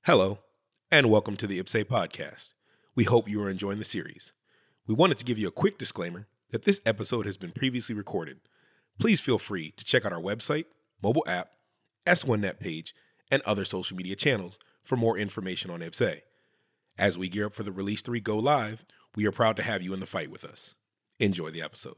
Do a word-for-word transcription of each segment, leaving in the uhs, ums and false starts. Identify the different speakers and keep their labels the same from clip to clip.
Speaker 1: Hello, and welcome to the I P S A podcast. We hope you are enjoying the series. We wanted to give you a quick disclaimer that this episode has been previously recorded. Please feel free to check out our website, mobile app, S one Net page, and other social media channels for more information on I P S A. As we gear up for the Release three Go Live, we are proud to have you in the fight with us. Enjoy the episode.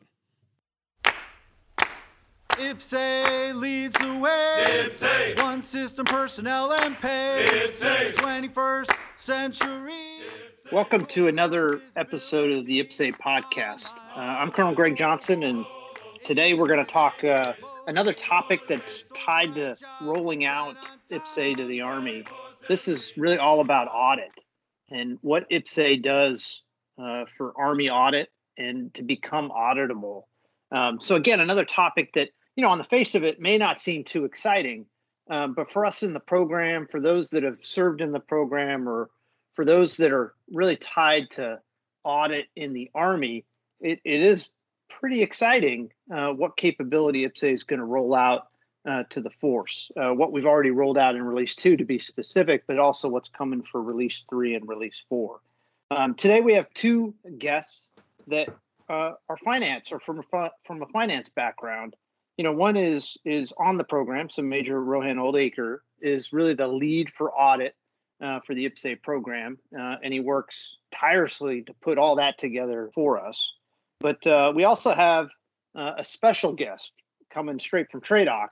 Speaker 2: I P S A leads the way.
Speaker 3: I P S A.
Speaker 2: One system, personnel, and pay.
Speaker 3: I P S A.
Speaker 2: twenty-first century.
Speaker 4: Welcome to another episode of the I P S A podcast. Uh, I'm Colonel Greg Johnson, and today we're going to talk uh, another topic that's tied to rolling out I P S A to the Army. This is really all about audit and what I P S A does uh, for Army audit and to become auditable. Um, so again, another topic that, you know, on the face of it may not seem too exciting, um, but for us in the program, for those that have served in the program, or for those that are really tied to audit in the Army, it, it is pretty exciting uh, what capability I P S A is going to roll out uh, to the force. Uh, what we've already rolled out in Release two, to be specific, but also what's coming for Release three and Release four. Um, today we have two guests that uh, are finance or from a, from a finance background. You know, one is is on the program. So Major Rohan Oldacre is really the lead for audit uh, for the I P S A program, uh, and he works tirelessly to put all that together for us. But uh, we also have uh, a special guest coming straight from TRADOC,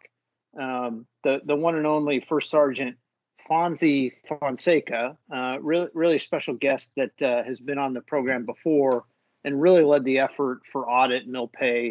Speaker 4: um, the the one and only First Sergeant Fonzie Fonseca, uh, really really special guest that uh, has been on the program before and really led the effort for audit and mill pay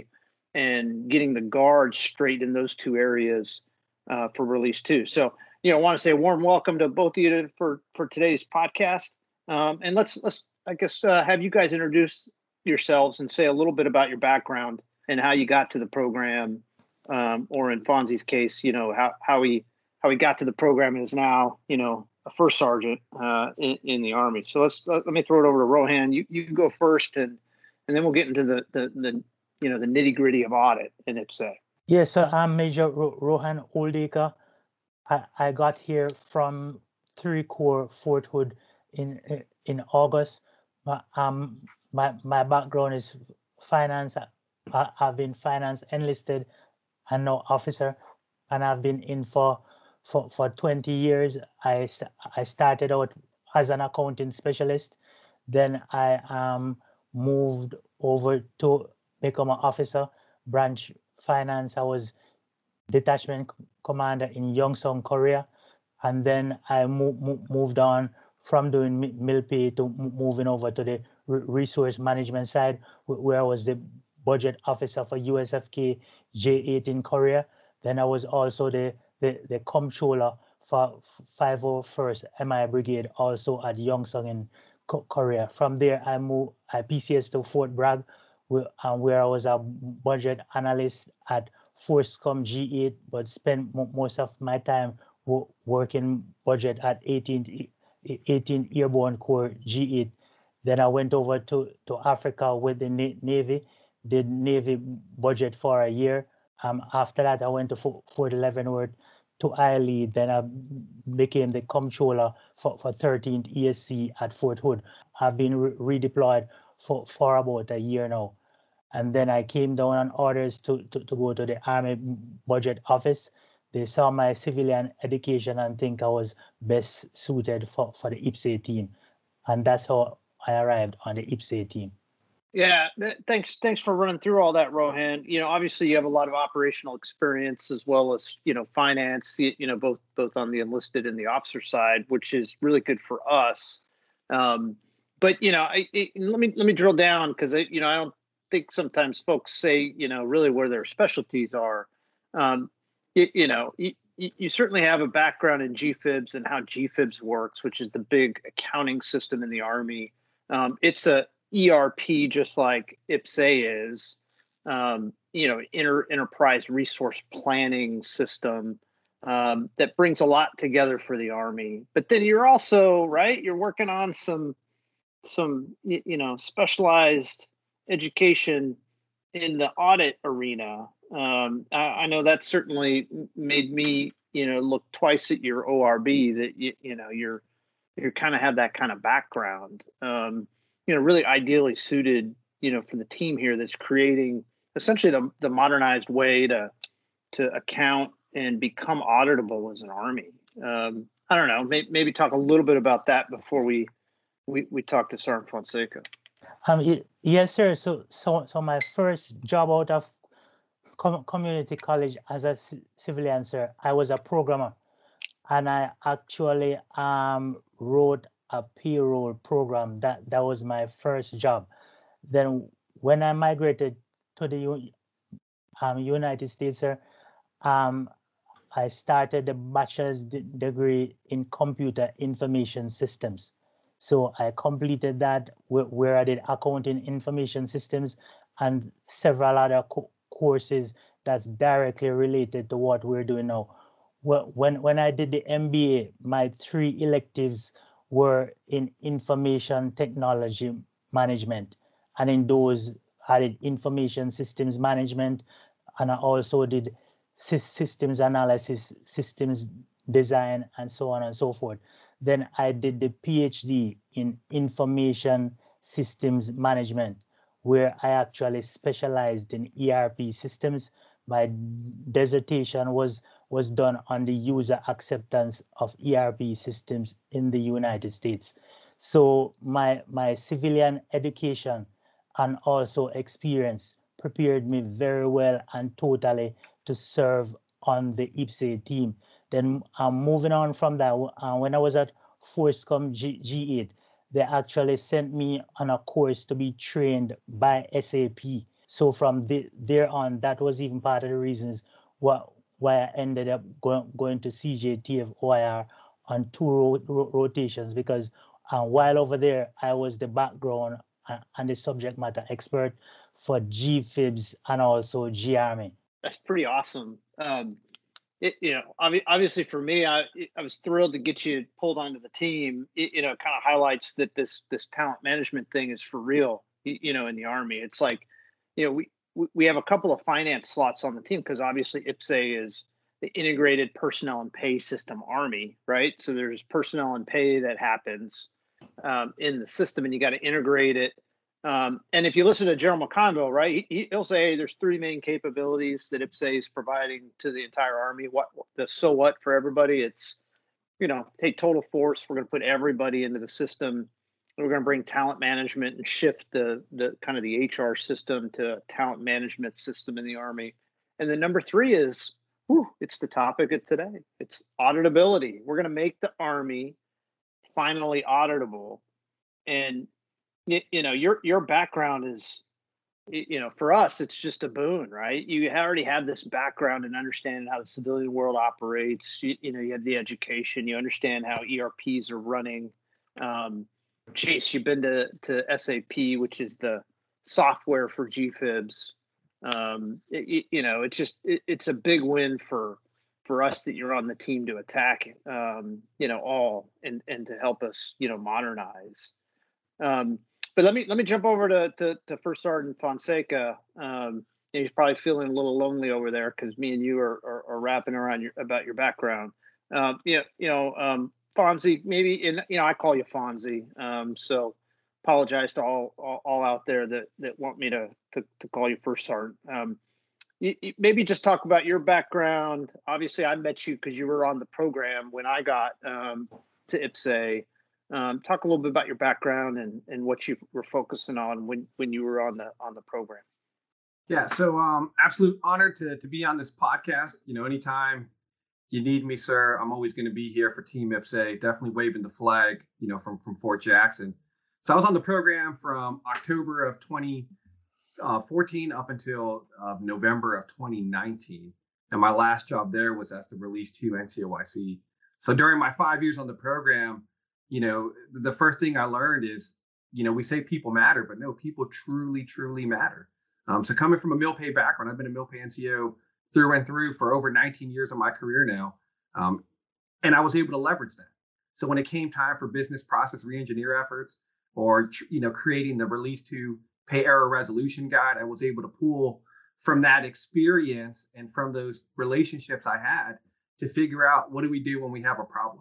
Speaker 4: and getting the guard straight in those two areas uh, for Release two. So, you know, I want to say a warm welcome to both of you to, for for today's podcast. Um, and let's let's I guess uh, have you guys introduce yourselves and say a little bit about your background and how you got to the program, um, or in Fonzie's case, you know, how how he how he got to the program and is now, you know, a first sergeant uh, in, in the Army. So let's let, let me throw it over to Rohan. You you can go first, and and then we'll get into the the, the you know, the nitty gritty of audit in I P S A.
Speaker 5: Yes, so I'm Major Ro- Rohan Oldacre. I, I got here from three Corps Fort Hood in in August. My, um, my my background is finance. I, I've been finance enlisted and now officer, and I've been in for for, for twenty years. I I started out as an accounting specialist. Then I um moved over to become an officer, branch finance. I was detachment commander in Yongsong, Korea. And then I mo- mo- moved on from doing mi- mill pay to m- moving over to the re- resource management side, wh- where I was the budget officer for U S F K J eight in Korea. Then I was also the, the, the comptroller for five oh first M I Brigade, also at Yongsong in Ko- Korea. From there, I moved I P C S to Fort Bragg, where, um, where I was a budget analyst at Forscom G eight, but spent m- most of my time w- working budget at eighteenth, eighteenth Airborne Corps G eight. Then I went over to, to Africa with the Na- Navy, did Navy budget for a year. Um, after that, I went to Fort, Fort Leavenworth to I L E. Then I became the comptroller for, for thirteenth E S C at Fort Hood. I've been re- redeployed for, for about a year now. And then I came down on orders to, to, to go to the Army Budget Office. They saw my civilian education and think I was best suited for, for the I P S A team. And that's how I arrived on the I P S A team.
Speaker 4: Yeah, th- thanks. Thanks for running through all that, Rohan. You know, obviously you have a lot of operational experience as well as, you know, finance, you, you know, both both on the enlisted and the officer side, which is really good for us. Um, but, you know, I, it, let me let me drill down because, you know, I don't think sometimes folks say, you know, really where their specialties are. Um, you, you know, you, you certainly have a background in G FIBS and how G FIBS works, which is the big accounting system in the Army. Um, it's a E R P, just like I P S A is, um, you know, inter, enterprise resource planning system um, that brings a lot together for the Army. But then you're also, right, you're working on some, some, you know, specialized education in the audit arena. Um, I, I know that certainly made me, you know, look twice at your O R B, that, you, you know, you're you kind of have that kind of background, um, you know, really ideally suited, you know, for the team here that's creating essentially the, the modernized way to to account and become auditable as an Army. Um, I don't know, may, maybe talk a little bit about that before we we, we talk to Sergeant Fonseca.
Speaker 5: Um, y- yes, sir. So, so, so my first job out of com- community college as a c- civilian, sir, I was a programmer, and I actually um wrote a payroll program. That that was my first job. Then, when I migrated to the U- um, United States, sir, um, I started a bachelor's d- degree in computer information systems. So I completed that wh- where I did accounting information systems and several other co- courses that's directly related to what we're doing now. Wh- When, when I did the M B A, my three electives were in information technology management. And in those, I did information systems management, and I also did sys- systems analysis, systems design, and so on and so forth. Then I did the PhD in information systems management, where I actually specialized in E R P systems. My dissertation was was done on the user acceptance of E R P systems in the United States. So my my civilian education and also experience prepared me very well and totally to serve on the I P S A team. Then um, moving on from that, uh, when I was at Forcecom G- G8, they actually sent me on a course to be trained by S A P. So from the, there on, that was even part of the reasons why, why I ended up going, going to C J T F O I R on two ro- ro- rotations, because uh, while over there, I was the background uh, and the subject matter expert for G FIBS and also G Army.
Speaker 4: That's pretty awesome. Um, it, you know, obvi- obviously for me, I I was thrilled to get you pulled onto the team. It, you know, kind of highlights that this this talent management thing is for real. You, you know, in the Army, it's like, you know, we we we have a couple of finance slots on the team because obviously I P S A is the integrated personnel and pay system Army, right? So there's personnel and pay that happens um, in the system, and you got to integrate it. Um, and if you listen to General McConville, right, he, he'll say there's three main capabilities that I P S A is providing to the entire Army. What the so what for everybody? It's, you know, take total force. We're going to put everybody into the system. We're going to bring talent management and shift the the kind of the H R system to a talent management system in the Army. And then number three is, whew, it's the topic of today. It's auditability. We're going to make the Army finally auditable. And you, you know, your your background is, you know, for us, it's just a boon, right? You already have this background and understanding how the civilian world operates. You, you know, you have the education, you understand how E R Ps are running. Um, Chase, you've been to, to S A P, which is the software for G FIBS. Um, it, you know, it's just, it, it's a big win for, for us that you're on the team to attack, um, you know, all and, and to help us, you know, modernize. Um, but let me let me jump over to to, to First Sergeant Fonseca. Um, he's probably feeling a little lonely over there because me and you are, are, are rapping around your, about your background. Um, you know, you know, um, Fonzie, maybe in you know I call you Fonzie. Um, so apologize to all, all all out there that that want me to to, to call you First Sergeant. Um, you, you maybe just talk about your background. Obviously, I met you because you were on the program when I got um, to I P S A. Um, talk a little bit about your background and, and what you were focusing on when, when you were on the on the program.
Speaker 3: Yeah, so um, absolute honor to to be on this podcast. You know, anytime you need me, sir, I'm always going to be here for Team I P S A. Definitely waving the flag, you know, from from Fort Jackson. So I was on the program from October of twenty fourteen up until uh, November of twenty nineteen, and my last job there was as the Release two N C O I C. So during my five years on the program, you know, the first thing I learned is, you know, we say people matter, but no, people truly, truly matter. Um, so coming from a mil-pay background, I've been a mil-pay N C O through and through for over nineteen years of my career now. Um, and I was able to leverage that. So when it came time for business process re-engineer efforts or, you know, creating the Release two Pay Error Resolution Guide, I was able to pull from that experience and from those relationships I had to figure out what do we do when we have a problem.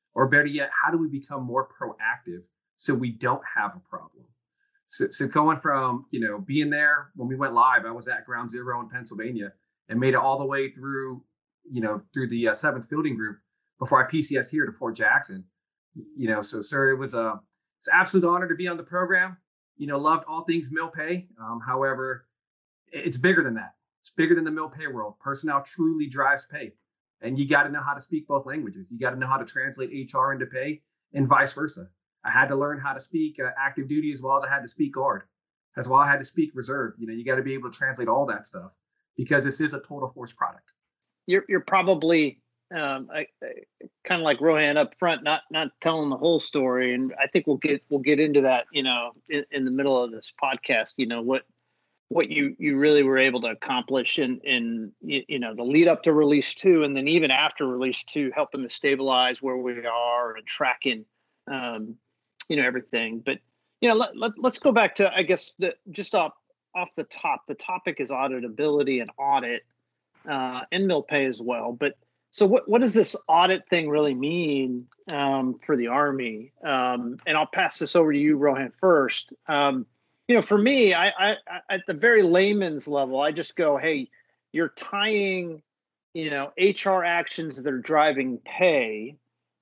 Speaker 3: Or better yet, how do we become more proactive so we don't have a problem? So, so going from, you know, being there when we went live, I was at Ground Zero in Pennsylvania and made it all the way through, you know, through the uh, seventh Fielding Group before I P C S here to Fort Jackson. You know, so sir, it was a it's an absolute honor to be on the program. You know, loved all things MilPay. Um, however, it's bigger than that. It's bigger than the MilPay world. Personnel truly drives pay, and you got to know how to speak both languages. You got to know how to translate H R into pay, and vice versa. I had to learn how to speak uh, active duty as well as I had to speak guard, as well I had to speak reserve. You know, you got to be able to translate all that stuff because this is a total force product.
Speaker 4: You're you're probably um, I, I, kind of like Rohan up front, not not telling the whole story, and I think we'll get we'll get into that. You know, in, in the middle of this podcast, you know what what you you really were able to accomplish in in you, you know the lead up to release two, and then even after release two, helping to stabilize where we are and tracking. Um, you know, everything. But, you know, let, let, let's go back to, I guess, the, just off, off the top, the topic is auditability and audit uh, and MilPay as well. But so what, what does this audit thing really mean um, for the Army? Um, and I'll pass this over to you, Rohan, first. Um, you know, for me, I, I, I, at the very layman's level, I just go, hey, you're tying, you know, H R actions that are driving pay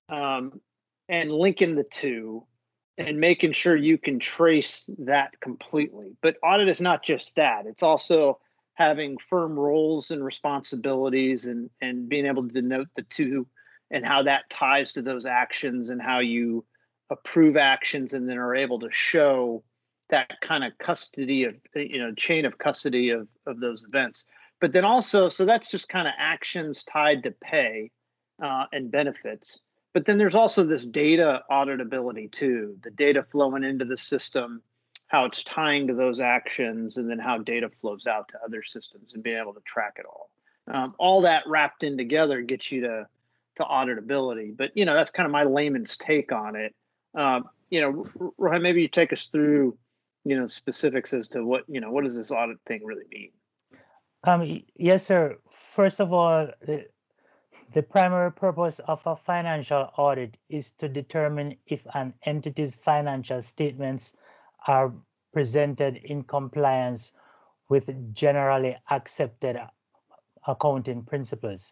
Speaker 4: um, and linking the two and making sure you can trace that completely. But audit is not just that. It's also having firm roles and responsibilities and, and being able to denote the two and how that ties to those actions and how you approve actions and then are able to show that kind of custody of, you know, chain of custody of, of those events. But then also, so that's just kind of actions tied to pay uh, and benefits. But then there's also this data auditability too, the data flowing into the system, how it's tying to those actions, and then how data flows out to other systems and being able to track it all. Um, all that wrapped in together gets you to, to auditability. But, you know, that's kind of my layman's take on it. Um, you know, Rohan, maybe you take us through, you know, specifics as to what, you know, what does this audit thing really mean?
Speaker 5: Um, yes, sir. First of all, the, the primary purpose of a financial audit is to determine if an entity's financial statements are presented in compliance with generally accepted accounting principles.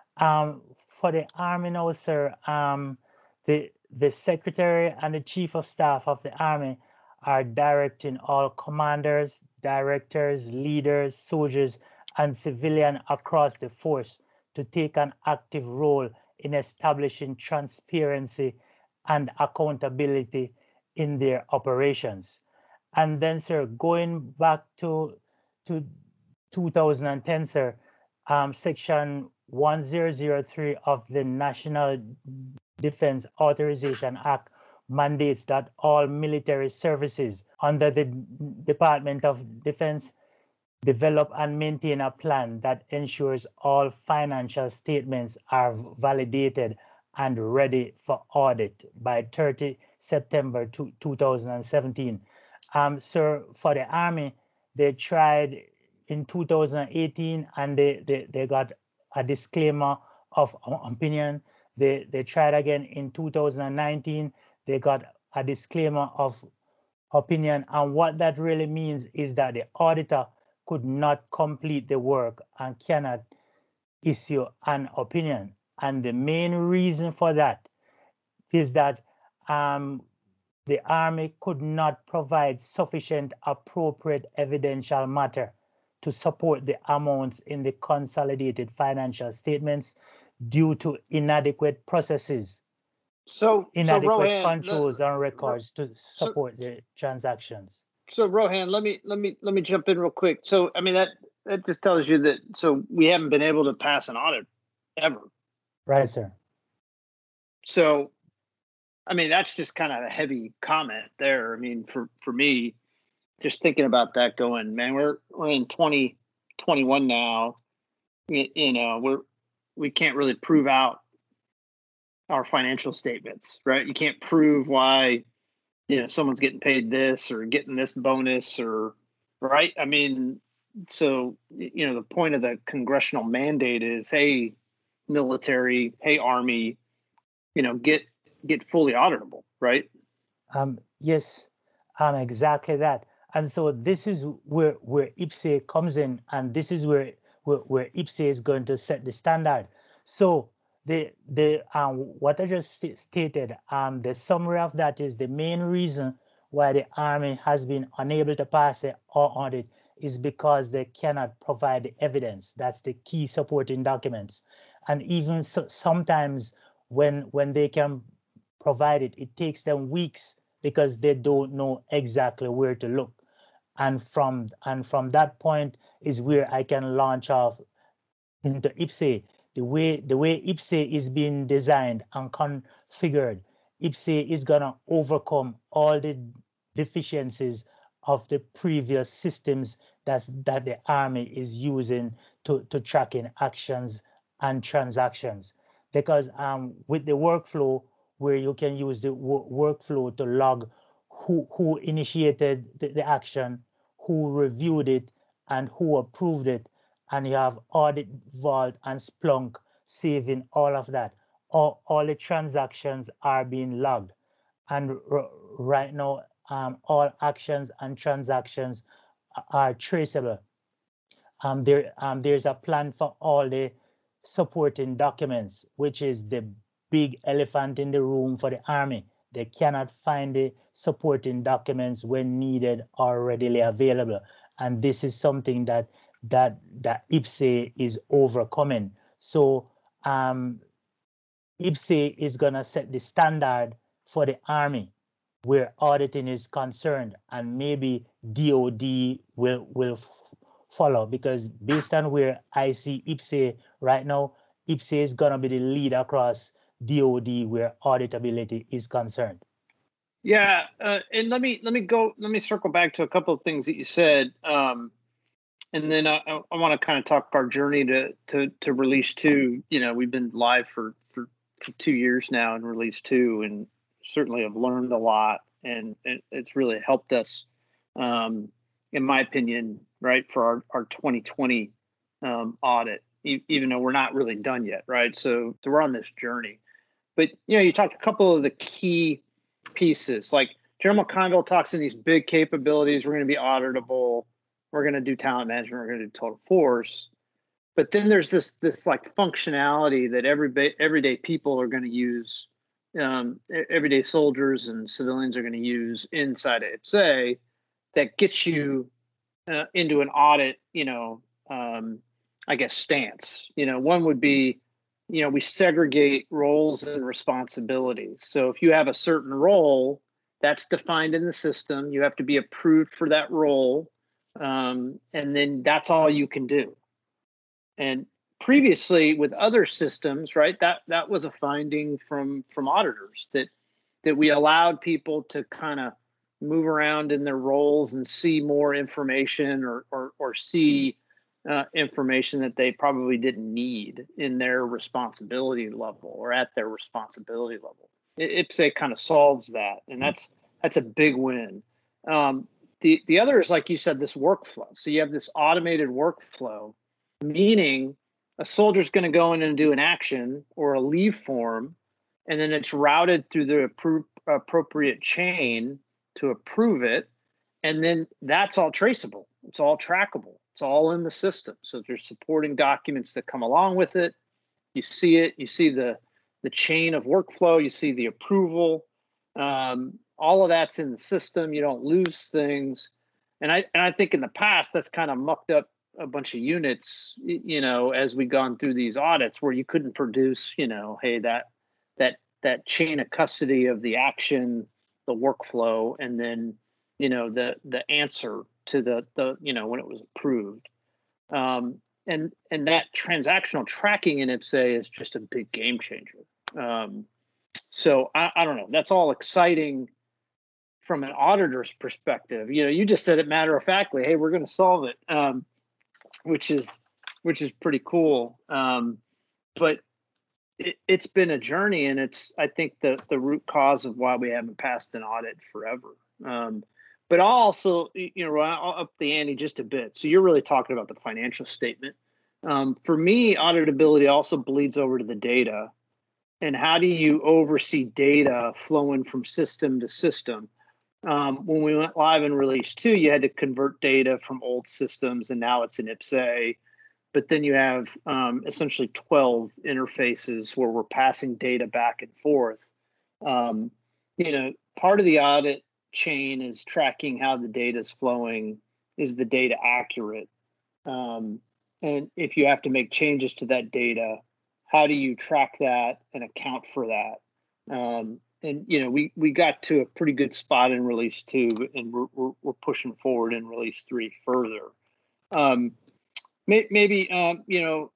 Speaker 5: Um, for the Army now, sir, um, the, the Secretary and the Chief of Staff of the Army are directing all commanders, directors, leaders, soldiers, and civilians across the force to take an active role in establishing transparency and accountability in their operations. And then, sir, going back to, to two thousand ten, sir, um, Section one thousand three of the National Defense Authorization Act mandates that all military services under the Department of Defense develop and maintain a plan that ensures all financial statements are validated and ready for audit by thirtieth September two thousand seventeen. Um, sir, for the Army, they tried in two thousand eighteen and they, they, they got a disclaimer of opinion. They, they tried again in two thousand nineteen. They got a disclaimer of opinion. And what that really means is that the auditor could not complete the work and cannot issue an opinion. And the main reason for that is that um, the Army could not provide sufficient appropriate evidential matter to support the amounts in the consolidated financial statements due to inadequate processes,
Speaker 4: so
Speaker 5: inadequate
Speaker 4: so Rohan,
Speaker 5: controls
Speaker 4: the,
Speaker 5: and records to support
Speaker 4: so,
Speaker 5: the transactions.
Speaker 4: So Rohan, let me let me let me jump in real quick. So I mean that that just tells you that so we haven't been able to pass an audit ever.
Speaker 5: Right, sir.
Speaker 4: So I mean that's just kind of a heavy comment there. I mean for for me, just thinking about that, going, man, we're we're in twenty twenty-one now. You, you know, we're we can't really prove out our financial statements, right? You can't prove why, you know, someone's getting paid this or getting this bonus or, right? I mean, so, you know, the point of the congressional mandate is, hey, military, hey, Army, you know, get get fully auditable, right?
Speaker 5: Um, yes, um, exactly that. And so this is where where I P S A comes in, and this is where where, where I P S A is going to set the standard. So the the um, what I just st- stated, um, the summary of that is the main reason why the Army has been unable to pass the audit is because they cannot provide the evidence. That's the key supporting documents. And even so, sometimes when when they can provide it, it takes them weeks because they don't know exactly where to look. And from and from that point is where I can launch off into I P S A. The way the way I P S A is being designed and configured, I P S A is gonna overcome all the deficiencies of the previous systems that's that the Army is using to, to tracking actions and transactions. Because um, with the workflow, where you can use the workflow to log who who initiated the, the action, who reviewed it, and who approved it, and you have Audit Vault and Splunk saving all of that. All, all the transactions are being logged. And r- right now, um, all actions and transactions are traceable. Um, there, um, there's a plan for all the supporting documents, which is the big elephant in the room for the Army. They cannot find the supporting documents when needed or readily available. And this is something that that that I P S A is overcoming. So um, I P S A is gonna set the standard for the Army where auditing is concerned, and maybe D O D will will f- follow, because based on where I see I P S A right now, I P S A is gonna be the lead across D O D where auditability is concerned.
Speaker 4: Yeah, uh, and let me let me go let me circle back to a couple of things that you said, um, and then I, I want to kind of talk our journey to to to release two. You know, we've been live for, for for two years now in release two, and certainly have learned a lot, and, and it's really helped us, um, in my opinion, right, for our our twenty twenty um, audit, e- even though we're not really done yet, right? So so we're on this journey, but you know, you talked a couple of the key pieces, like General McConville talks in these big capabilities. We're going to be auditable. We're going to do talent management. We're going to do total force. But then there's this this like functionality that every everyday people are going to use, um, everyday soldiers and civilians are going to use inside of I P S A, that gets you uh, into an audit, you know, um, I guess stance. You know, one would be, you know, we segregate roles and responsibilities. So if you have a certain role that's defined in the system, you have to be approved for that role, um, and then that's all you can do. And previously with other systems, right, that that was a finding from from auditors, that that we allowed people to kind of move around in their roles and see more information, or or, or see uh, information that they probably didn't need in their responsibility level or at their responsibility level. I P S A kind of solves that, and that's that's a big win. Um, the the other is, like you said, this workflow. So you have this automated workflow, meaning a soldier's going to go in and do an action or a leave form, and then it's routed through the appro- appropriate chain to approve it, and then that's all traceable. It's all trackable. It's all in the system. So there's supporting documents that come along with it. You see it. You see the the chain of workflow. You see the approval. Um, all of that's in the system. You don't lose things. And I and I think in the past that's kind of mucked up a bunch of units, you know, as we've gone through these audits, where you couldn't produce, you know, hey, that that that chain of custody of the action, the workflow, and then, you know, the the answer to the the you know, when it was approved. Um, and and that transactional tracking in I P S A is just a big game changer. Um, so I, I don't know. That's all exciting from an auditor's perspective. You know, you just said it matter of factly, hey, we're going to solve it, um, which is which is pretty cool. Um, but it, it's been a journey, and it's, I think, the the root cause of why we haven't passed an audit forever. Um, but I'll also, you know, I'll up the ante just a bit. So you're really talking about the financial statement. Um, for me, auditability also bleeds over to the data. and how do you oversee data flowing from system to system? Um, when we went live in release two, you had to convert data from old systems, and now it's in I P S A. But then you have um, essentially twelve interfaces where we're passing data back and forth. Um, you know, part of the audit chain is tracking how the data is flowing. Is the data accurate? Um, and if you have to make changes to that data, how do you track that and account for that? Um, and, you know, we, we got to a pretty good spot in release two, and we're, we're, we're pushing forward in release three further. Um, may, maybe, um, you know,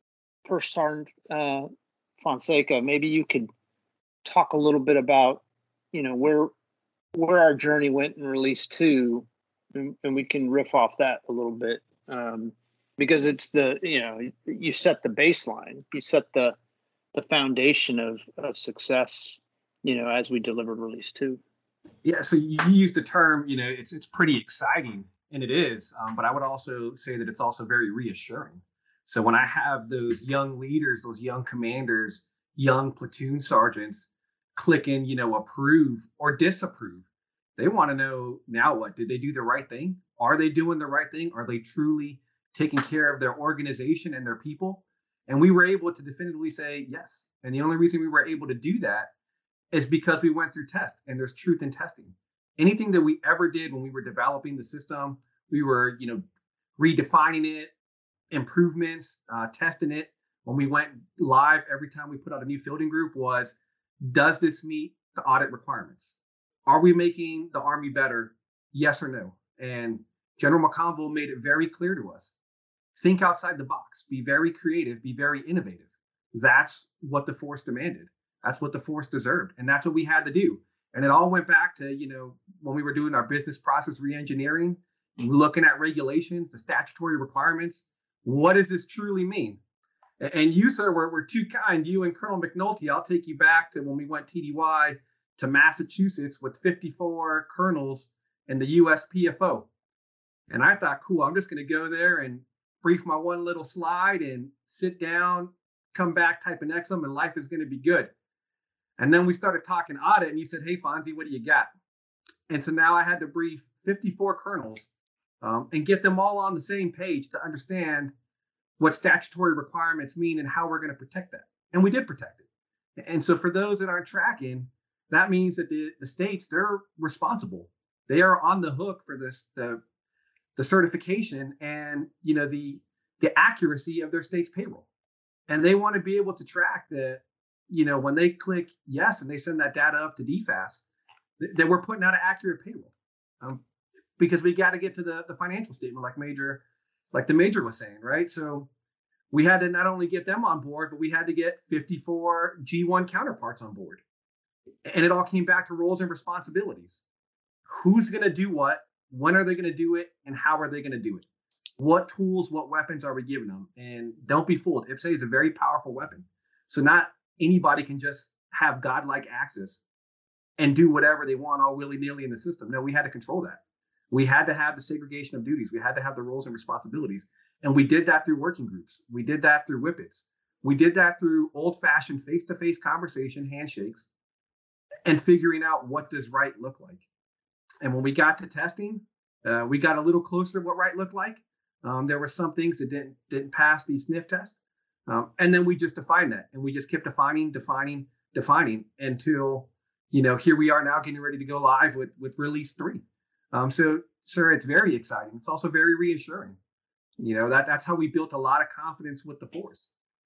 Speaker 4: Prashant uh, Fonseca, maybe you could talk a little bit about, you know, where, where our journey went in release two, and, and we can riff off that a little bit. Um, because it's the, you know, you set the baseline, you set the, the foundation of, of success, you know, as we delivered release two.
Speaker 3: Yeah, so you use the term, you know, it's it's pretty exciting, and it is, um, but I would also say that it's also very reassuring. So when I have those young leaders, those young commanders, young platoon sergeants clicking, you know, approve or disapprove, they want to know, now what? Did they do the right thing? Are they doing the right thing? Are they truly taking care of their organization and their people? And we were able to definitively say yes. And the only reason we were able to do that is because we went through test, and there's truth in testing. Anything that we ever did when we were developing the system, we were, you know, redefining it, improvements, uh, testing it. When we went live, every time we put out a new fielding group was, does this meet the audit requirements? Are we making the Army better? Yes or no? And General McConville made it very clear to us. Think outside the box, be very creative, be very innovative. That's what the force demanded. That's what the force deserved. And that's what we had to do. And it all went back to, you know, when we were doing our business process reengineering, looking at regulations, the statutory requirements. What does this truly mean? And you, sir, were, were too kind. You and Colonel McNulty, I'll take you back to when we went T D Y to Massachusetts with fifty-four colonels and the U S P F O. And I thought, cool, I'm just going to go there and brief my one little slide and sit down, come back, type an exam, and life is going to be good. And then we started talking audit, and you said, hey, Fonzie, what do you got? And so now I had to brief fifty-four colonels um, and get them all on the same page to understand what statutory requirements mean and how we're going to protect that. And we did protect it. And so for those that aren't tracking, that means that the, the states, they're responsible. They are on the hook for this, the, the certification and, you know, the, the accuracy of their state's payroll. And they want to be able to track that, you know, when they click yes and they send that data up to D F A S, th- that we're putting out an accurate payroll. Um, because we got to get to the, the financial statement, like Major, like the Major was saying, right? So we had to not only get them on board, but we had to get fifty-four G one counterparts on board. And it all came back to roles and responsibilities. Who's going to do what? When are they going to do it? And how are they going to do it? What tools, what weapons are we giving them? And don't be fooled. I P S A is a very powerful weapon. So not anybody can just have godlike access and do whatever they want all willy-nilly in the system. No, we had to control that. We had to have the segregation of duties. We had to have the roles and responsibilities. And we did that through working groups. We did that through whippets. We did that through old-fashioned face-to-face conversation, handshakes, and figuring out what does right look like. And when we got to testing, uh, we got a little closer to what right looked like. Um, there were some things that didn't didn't pass the sniff test. Um, and then we just defined that. And we just kept defining, defining, defining until, you know, here we are now getting ready to go live with, with release three. Um, so, sir, it's very exciting. It's also very reassuring. You know, that that's how we built a lot of confidence with the force.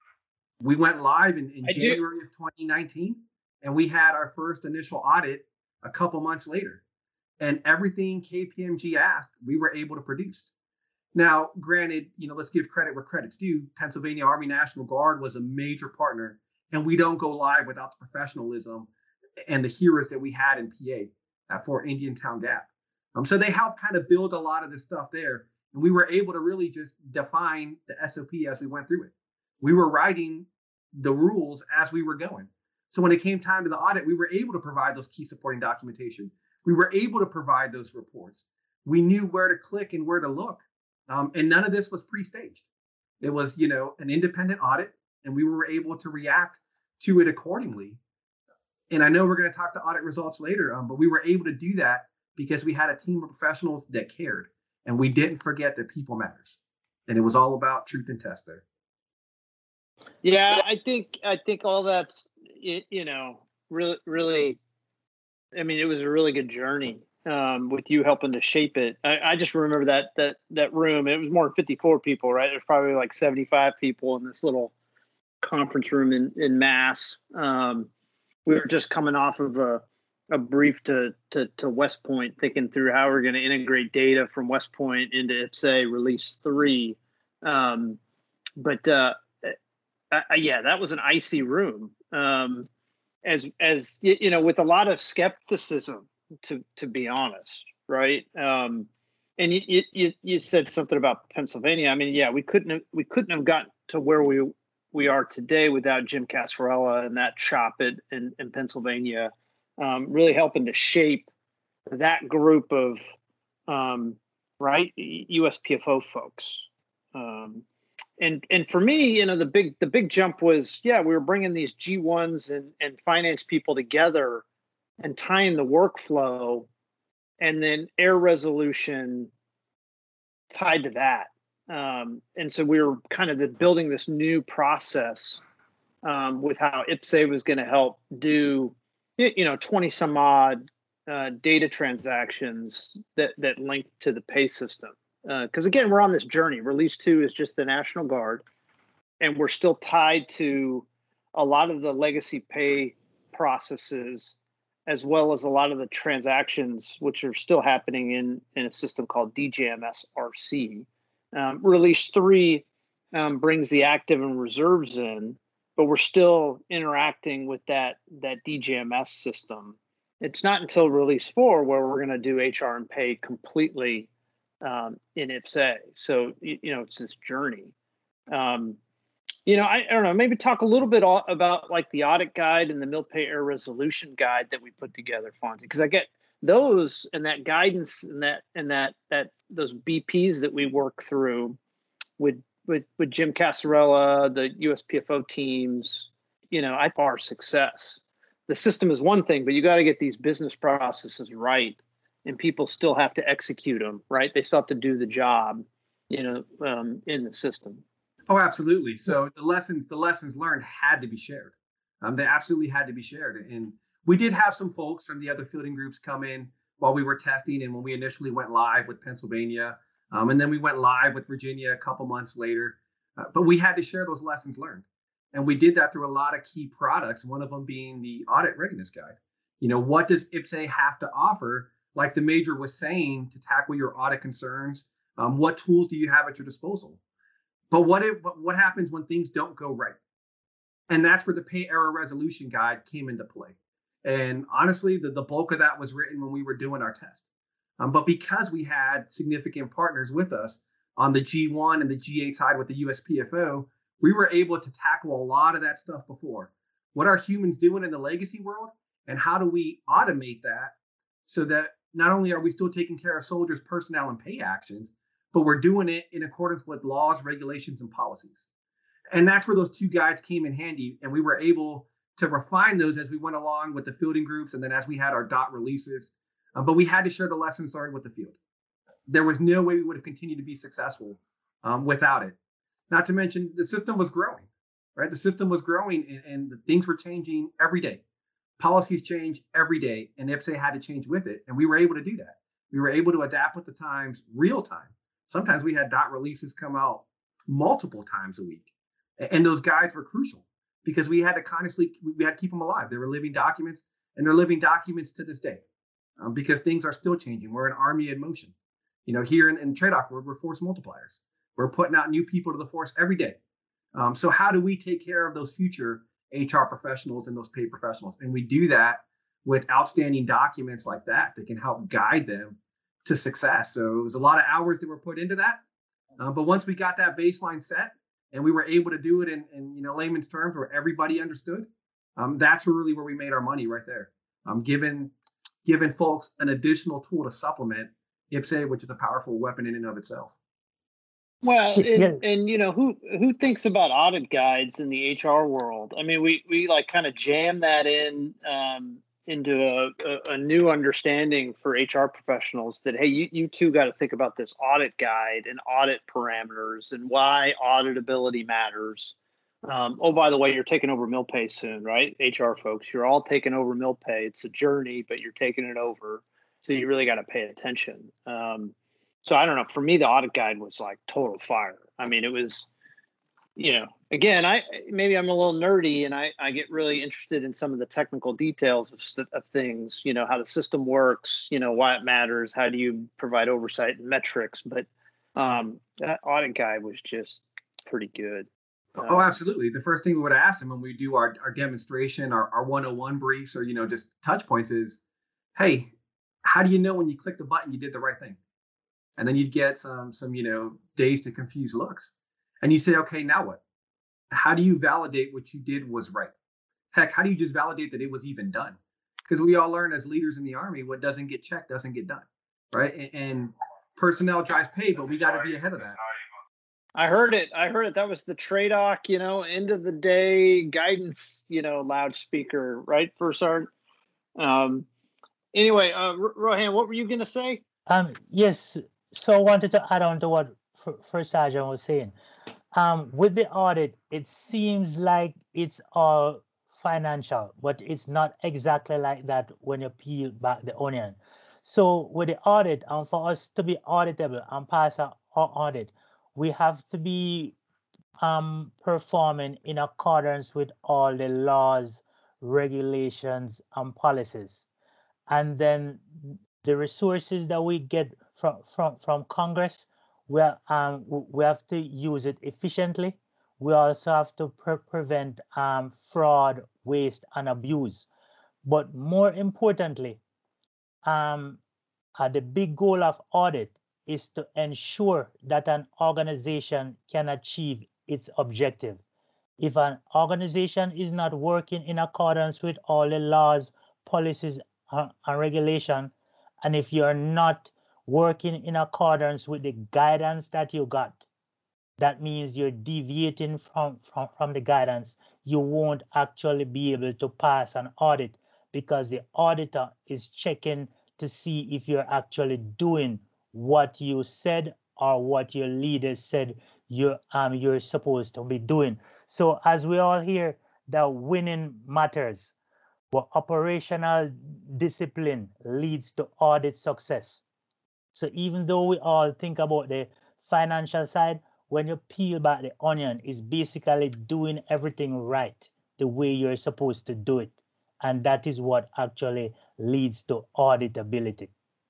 Speaker 3: We went live in, in January do. of twenty nineteen, and we had our first initial audit a couple months later. And everything K P M G asked, we were able to produce. Now, granted, you know, let's give credit where credit's due. Pennsylvania Army National Guard was a major partner, and we don't go live without the professionalism and the heroes that we had in P A at Fort Indiantown Gap. Um, so they helped kind of build a lot of this stuff there. And we were able to really just define the S O P as we went through it. We were writing the rules as we were going. So when it came time to the audit, we were able to provide those key supporting documentation. We were able to provide those reports. We knew where to click and where to look. Um, and none of this was pre-staged. It was, you know, an independent audit, and we were able to react to it accordingly. And I know we're going to talk the audit results later, um, but we were able to do that because we had a team of professionals that cared, and we didn't forget that people matters. And it was all about truth and test there.
Speaker 4: Yeah, I think I think all that's, you know, really, really, I mean, it was a really good journey um, with you helping to shape it. I, I just remember that that that room. It was more than fifty-four people, right? There's probably like seventy-five people in this little conference room in in Mass. Um, we were just coming off of a a brief to to to West Point, thinking through how we're going to integrate data from West Point into I P S A release three. Um, but uh, uh, yeah, that was an icy room. Um, as as you know, with a lot of skepticism, to to be honest, right? Um, and you, you you said something about Pennsylvania. I mean, yeah, we couldn't have, we couldn't have gotten to where we we are today without Jim Casarella and that shop at, in in Pennsylvania, um, really helping to shape that group of um, right U S P F O folks. Um, and and for me, you know, the big the big jump was, yeah, we were bringing these G ones and and finance people together and tying the workflow, and then error resolution tied to that. Um, and so we were kind of the, building this new process um, with how I P S A was going to help do, you know, twenty some odd uh, data transactions that that link to the pay system. Because uh, again, we're on this journey. Release two is just the National Guard, and we're still tied to a lot of the legacy pay processes, as well as a lot of the transactions, which are still happening in, in a system called D J M S R C. Um, release three um, brings the active and reserves in, but we're still interacting with that, that D J M S system. It's not until release four where we're going to do H R and pay completely um, in I P S A. So, you, you know, it's this journey. Um, you know, I, I don't know, maybe talk a little bit all, about like the audit guide and the mill pay error resolution guide that we put together, Fonzie, because I get those and that guidance and that and that that those B Ps that we work through with with with Jim Casarella, the U S P F O teams, you know, I our success. The system is one thing, but you got to get these business processes right, and people still have to execute them, right? They still have to do the job, you know, um, in the system.
Speaker 3: Oh, absolutely. So the lessons, the lessons learned had to be shared. Um, they absolutely had to be shared. And we did have some folks from the other fielding groups come in while we were testing, and when we initially went live with Pennsylvania, um, and then we went live with Virginia a couple months later. Uh, but we had to share those lessons learned. And we did that through a lot of key products, one of them being the audit readiness guide. You know, what does I P S A have to offer? Like the major was saying, to tackle your audit concerns, um, what tools do you have at your disposal? But what it, what happens when things don't go right? And that's where the pay error resolution guide came into play. And honestly, the, the bulk of that was written when we were doing our test. Um, but because we had significant partners with us on the G one and the G eight side with the U S P F O, we were able to tackle a lot of that stuff before. What are humans doing in the legacy world? And how do we automate that so that not only are we still taking care of soldiers, personnel, and pay actions, but we're doing it in accordance with laws, regulations, and policies. And that's where those two guides came in handy. And we were able to refine those as we went along with the fielding groups and then as we had our dot releases. Um, but we had to share the lessons learned with the field. There was no way we would have continued to be successful um, without it. Not to mention the system was growing, right? The system was growing and, and the things were changing every day. Policies change every day, and I P S A had to change with it. And we were able to do that. We were able to adapt with the times real time. Sometimes we had dot releases come out multiple times a week. And those guides were crucial because we had to constantly, we had to keep them alive. They were living documents, and they're living documents to this day um, because things are still changing. We're an army in motion. You know, here in, in TRADOC, we're, we're force multipliers. We're putting out new people to the force every day. Um, so how do we take care of those future H R professionals and those pay professionals? And we do that with outstanding documents like that that can help guide them to success. So it was a lot of hours that were put into that. Uh, but once we got that baseline set and we were able to do it in, in you know layman's terms where everybody understood, um, that's really where we made our money right there. Um, giving, giving folks an additional tool to supplement I P S A, which is a powerful weapon in and of itself.
Speaker 4: Well,
Speaker 5: Y- Yeah,
Speaker 4: and and you know who who thinks about audit guides in the H R world? I mean, we we like kind of jam that in um, into a, a, a new understanding for H R professionals that hey, you you too got to think about this audit guide and audit parameters and why auditability matters. Um, oh, by the way, you're taking over MilPay soon, right? H R folks, you're all taking over MilPay. It's a journey, but you're taking it over, so you really got to pay attention. Um, so I don't know. For me, the audit guide was like total fire. I mean, it was, you know, again, I maybe I'm a little nerdy and I, I get really interested in some of the technical details of, st- of things, you know, how the system works, you know, why it matters, how do you provide oversight and metrics. But um, that audit guide was just pretty good.
Speaker 3: Oh, absolutely. The first thing we would ask them when we do our, our demonstration, our, our one oh one briefs, or, you know, just touch points is, hey, how do you know when you click the button, you did the right thing? And then you'd get some, some, you know, dazed and confused looks. And you say, okay, now what? How do you validate what you did was right? Heck, how do you just validate that it was even done? Because we all learn as leaders in the Army, what doesn't get checked doesn't get done, right? And, and personnel drives pay, but we got to be ahead of that.
Speaker 4: I heard it. I heard it. That was the TRADOC, you know, end of the day guidance, you know, loudspeaker, right, First Sergeant? Um, anyway, uh, Rohan, what were you going to say?
Speaker 5: Um, yes. So I wanted to add on to what F- First Sergeant was saying. Um, with the audit, it seems like it's all financial, but it's not exactly like that when you peel back the onion. So with the audit, and um, for us to be auditable and pass our audit, we have to be um, performing in accordance with all the laws, regulations, and policies. And then the resources that we get from from, from Congress, we, are, um, we have to use it efficiently. We also have to pre- prevent um, fraud, waste, and abuse. But more importantly, um, uh, the big goal of audit is to ensure that an organization can achieve its objective. If an organization is not working in accordance with all the laws, policies, uh, and regulation, and if you're not working in accordance with the guidance that you got, that means you're deviating from, from, from the guidance, you won't actually be able to pass an audit because the auditor is checking to see if you're actually doing what you said or what your leaders said you um you're supposed to be doing. So as we all hear, that winning matters. But operational discipline leads to audit success. So even though we all think about the financial side, when you peel back the onion, it's basically doing everything right the way you're supposed to do it. And that is what actually leads to auditability.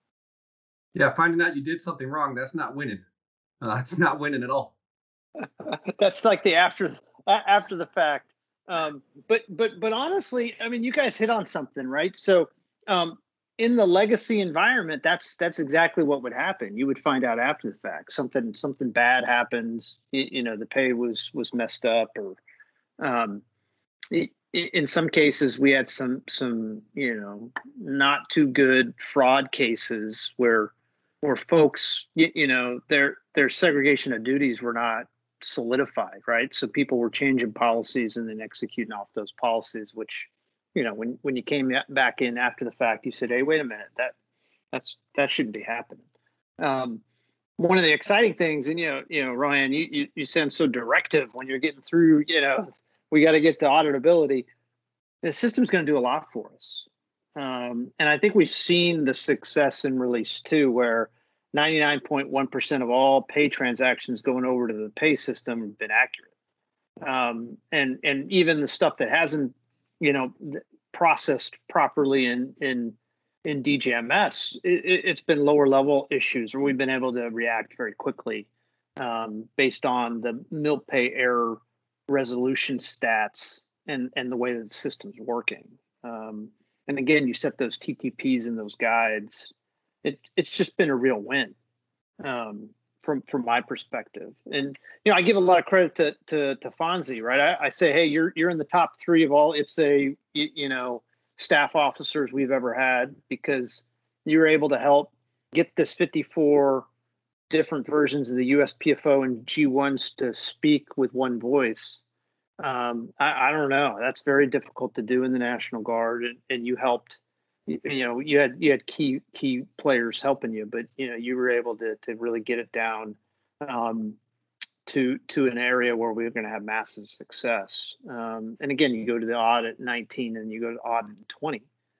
Speaker 3: Yeah, finding out you did something wrong, that's not winning. Uh, it's not winning at all.
Speaker 4: That's like the after after the fact. Um, but but but honestly, I mean, you guys hit on something, right? So um, in the legacy environment, that's that's exactly what would happen. You would find out after the fact something something bad happened. You, you know, the pay was was messed up, or um, it, in some cases, we had some some you know not too good fraud cases where where folks you, you know their their segregation of duties were not solidified, right? So people were changing policies and then executing off those policies, which, you know, when, when you came back in after the fact, you said, hey, wait a minute, that that's that shouldn't be happening. Um, one of the exciting things, and, you know, you know, Ryan, you, you, you sound so directive when you're getting through, you know, we got to get to auditability. The system's going to do a lot for us. Um, and I think we've seen the success in release two, where ninety-nine point one percent of all pay transactions going over to the pay system have been accurate. Um, and and even the stuff that hasn't, you know, processed properly in in in D G M S, it, it's been lower level issues, or we've been able to react very quickly um, based on the MilPay error resolution stats and and the way that the system's working. Um, and again, you set those T T Ps and those guides. It, it's just been a real win um, from from my perspective. And, you know, I give a lot of credit to to, to Fonzie, right? I, I say, hey, you're you're in the top three of all I P S A, you, you know, staff officers we've ever had, because you were able to help get this fifty-four different versions of the U S P F O and G ones to speak with one voice. Um, I, I don't know. That's very difficult to do in the National Guard, and, and you helped. You, you know, you had you had key key players helping you, but you know you were able to to really get it down um, to to an area where we were going to have massive success. Um, and again, you go to the audit nineteen, and you go to audit twenty.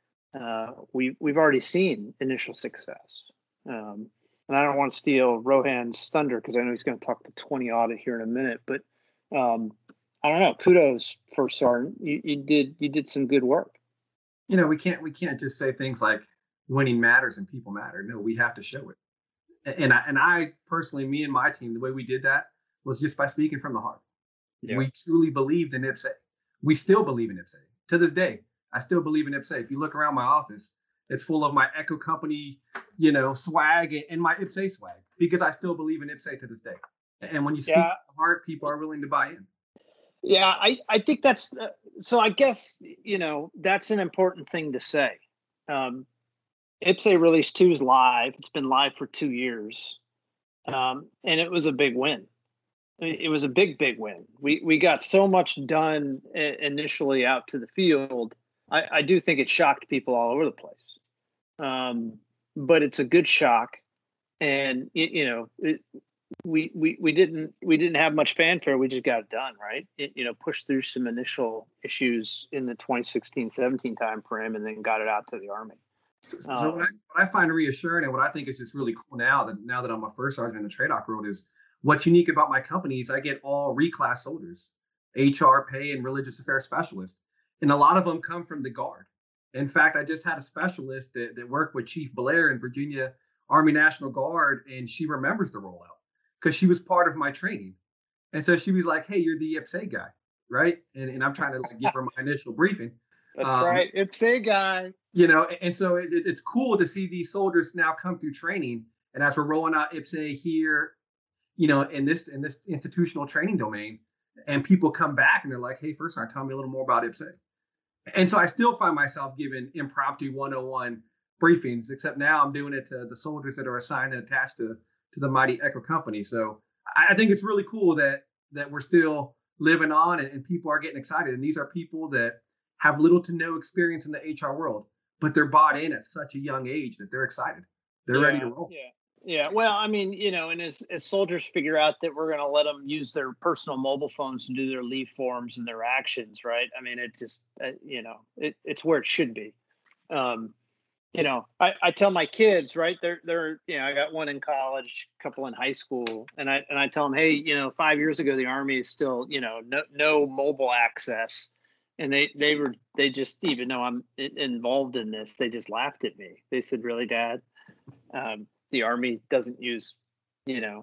Speaker 4: Uh, we we've already seen initial success. Um, and I don't want to steal Rohan's thunder because I know he's going to talk to twenty audit here in a minute, but. Um, I don't know. Kudos, First Sergeant. You, you did you did some good work.
Speaker 3: You know, we can't we can't just say things like winning matters and people matter. No, we have to show it. And I and I personally, me and my team, the way we did that was just by speaking from the heart. Yeah. We truly believed in I P S A. We still believe in I P S A to this day. I still believe in I P S A. If you look around my office, it's full of my Echo Company, you know, swag and my I P S A swag because I still believe in I P S A to this day. And when you speak yeah. from the heart, people are willing to buy in.
Speaker 4: Yeah, I, I think that's uh, so. I guess you know that's an important thing to say. Um, I P S A Release two is live. It's been live for two years, um, and it was a big win. It was a big, big win. We we got so much done initially out to the field. I, I do think it shocked people all over the place, um, but it's a good shock, and it, you know. It, We, we we didn't we didn't have much fanfare. We just got it done, right? It, you know, pushed through some initial issues in the twenty sixteen seventeen timeframe, and then got it out to the Army.
Speaker 3: So, so um, what, I, what I find reassuring, and what I think is just really cool now that now that I'm a first sergeant in the TRADOC world, is what's unique about my company is I get all reclass soldiers, H R, pay, and religious affairs specialists, and a lot of them come from the Guard. In fact, I just had a specialist that, that worked with Chief Blair in Virginia Army National Guard, and she remembers the rollout. Because she was part of my training. And so she was like, hey, you're the I P S A guy, right? And, and I'm trying to like give her my initial briefing.
Speaker 4: That's um, right, I P S A guy.
Speaker 3: You know, and so it, it, it's cool to see these soldiers now come through training. And as we're rolling out I P S A here, you know, in this in this institutional training domain, and people come back and they're like, hey, First Sergeant, tell me a little more about I P S A. And so I still find myself giving impromptu one oh one briefings, except now I'm doing it to the soldiers that are assigned and attached to to the mighty Echo Company. So I think it's really cool that that we're still living on and, and people are getting excited. And these are people that have little to no experience in the H R world, but they're bought in at such a young age that they're excited. They're
Speaker 4: yeah,
Speaker 3: ready to roll.
Speaker 4: Yeah. Yeah. Well, I mean, you know, and as, as soldiers figure out that we're going to let them use their personal mobile phones to do their leave forms and their actions, right? I mean, it just, uh, you know, it, it's where it should be. Um, You know, I, I tell my kids, right? They're they're you know, I got one in college, a couple in high school, and I and I tell them, hey, you know, five years ago the Army is still, you know, no no mobile access, and they they were they just even though I'm involved in this, they just laughed at me. They said, really, Dad? Um, the Army doesn't use, you know,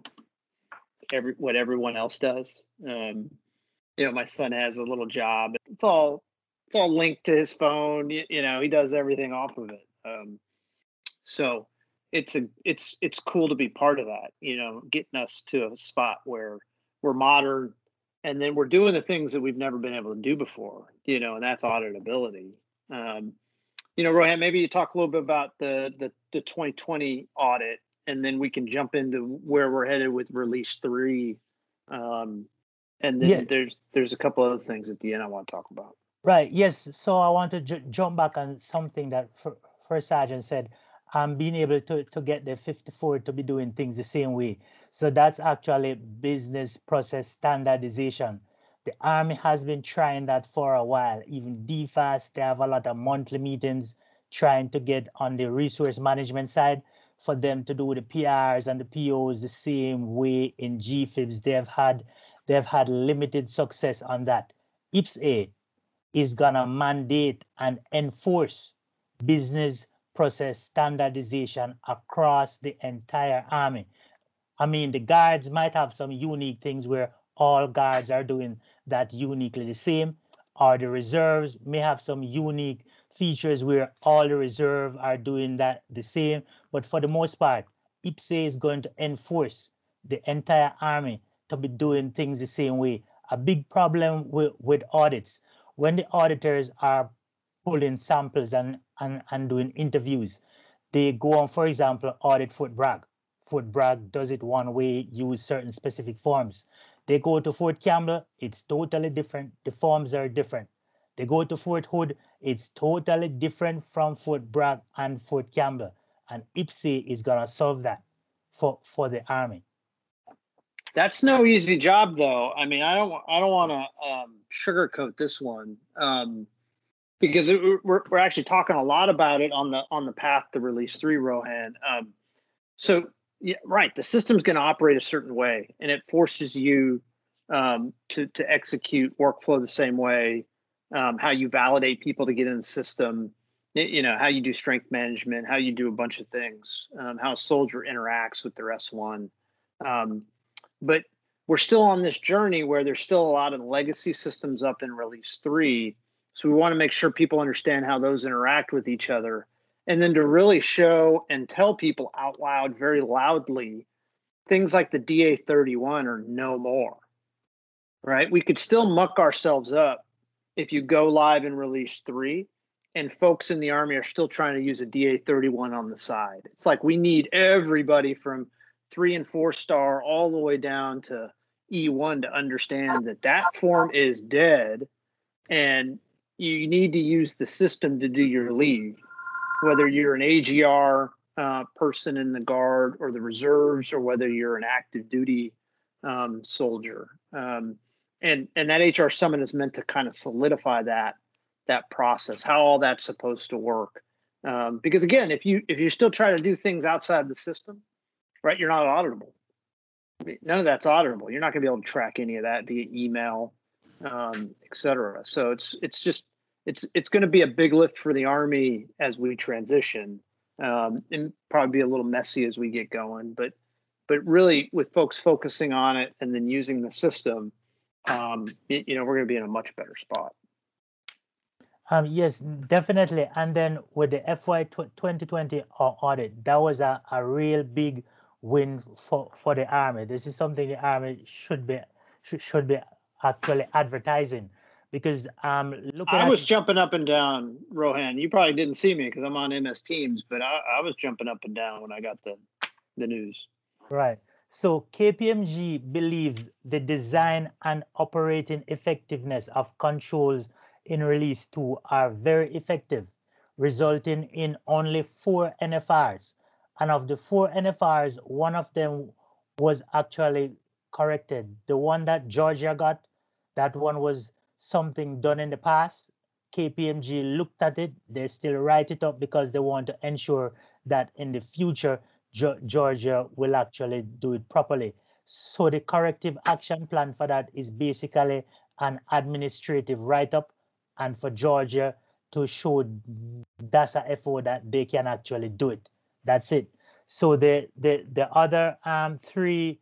Speaker 4: every what everyone else does. Um, you know, my son has a little job. It's all it's all linked to his phone. You, you know, he does everything off of it. Um, so it's a it's it's cool to be part of that, you know, getting us to a spot where we're modern, and then we're doing the things that we've never been able to do before, you know, and that's auditability. Um, you know, Rohan, maybe you talk a little bit about the the the twenty twenty audit, and then we can jump into where we're headed with Release three. Um, and then yeah. there's there's a couple other things at the end I want to talk about.
Speaker 5: Right. Yes. So I want to j- jump back on something that for, First Sergeant said, um, being able to, to get the fifty-four to be doing things the same way. So that's actually business process standardization. The Army has been trying that for a while. Even D F A S, they have a lot of monthly meetings trying to get on the resource management side for them to do the P Rs and the P Os the same way in G F I B S. They've had, they've had limited success on that. I P S A is gonna mandate and enforce business process standardization across the entire Army. I mean, the guards might have some unique things where all guards are doing that uniquely the same, or the reserves may have some unique features where all the reserve are doing that the same. But for the most part, I P S A is going to enforce the entire Army to be doing things the same way. A big problem with, with audits, when the auditors are pulling samples and, and, and doing interviews, they go on, for example, audit Fort Bragg. Fort Bragg does it one way, use certain specific forms. They go to Fort Campbell, it's totally different. The forms are different. They go to Fort Hood, it's totally different from Fort Bragg and Fort Campbell. And I P S A is gonna solve that for, for the Army.
Speaker 4: That's no easy job, though. I mean, I don't, I don't want to um, sugarcoat this one um, because it, we're we're actually talking a lot about it on the on the path to release three, Rohan. Um, so, yeah, right, the system's going to operate a certain way, and it forces you um, to to execute workflow the same way. Um, how you validate people to get in the system, you know, how you do strength management, how you do a bunch of things, um, how a soldier interacts with their S one. Um, But we're still on this journey where there's still a lot of legacy systems up in release three. So we want to make sure people understand how those interact with each other. And then to really show and tell people out loud, very loudly, things like the D A thirty-one are no more, right? We could still muck ourselves up if you go live in release three and folks in the Army are still trying to use a D A thirty-one on the side. It's like we need everybody from three and four star all the way down to E one to understand that that form is dead and you need to use the system to do your leave, whether you're an A G R uh, person in the Guard or the reserves, or whether you're an active duty um, soldier. Um, and, and that H R Summit is meant to kind of solidify that, that process, how all that's supposed to work. Um, because again, if you, if you still try to do things outside the system, right, you're not auditable. None of that's auditable. You're not going to be able to track any of that via email, um, et cetera. So it's it's just it's it's going to be a big lift for the Army as we transition, um, and probably be a little messy as we get going. But but really, with folks focusing on it and then using the system, um, it, you know, we're going to be in a much better spot.
Speaker 5: Um, yes, definitely. And then with the F Y twenty twenty audit, that was a, a real big win for, for the Army. This is something the Army should be should, should be actually advertising, because um, looking
Speaker 4: I
Speaker 5: at
Speaker 4: was jumping up and down, Rohan. You probably didn't see me because I'm on M S Teams, but I, I was jumping up and down when I got the the news.
Speaker 5: Right. So K P M G believes the design and operating effectiveness of controls in release two are very effective, resulting in only four N F Rs. And of the four N F Rs, one of them was actually corrected. The one that Georgia got, that one was something done in the past. K P M G looked at it. They still write it up because they want to ensure that in the future, Ge- Georgia will actually do it properly. So the corrective action plan for that is basically an administrative write-up, and for Georgia to show DASA F O that they can actually do it. That's it. So the the the other um three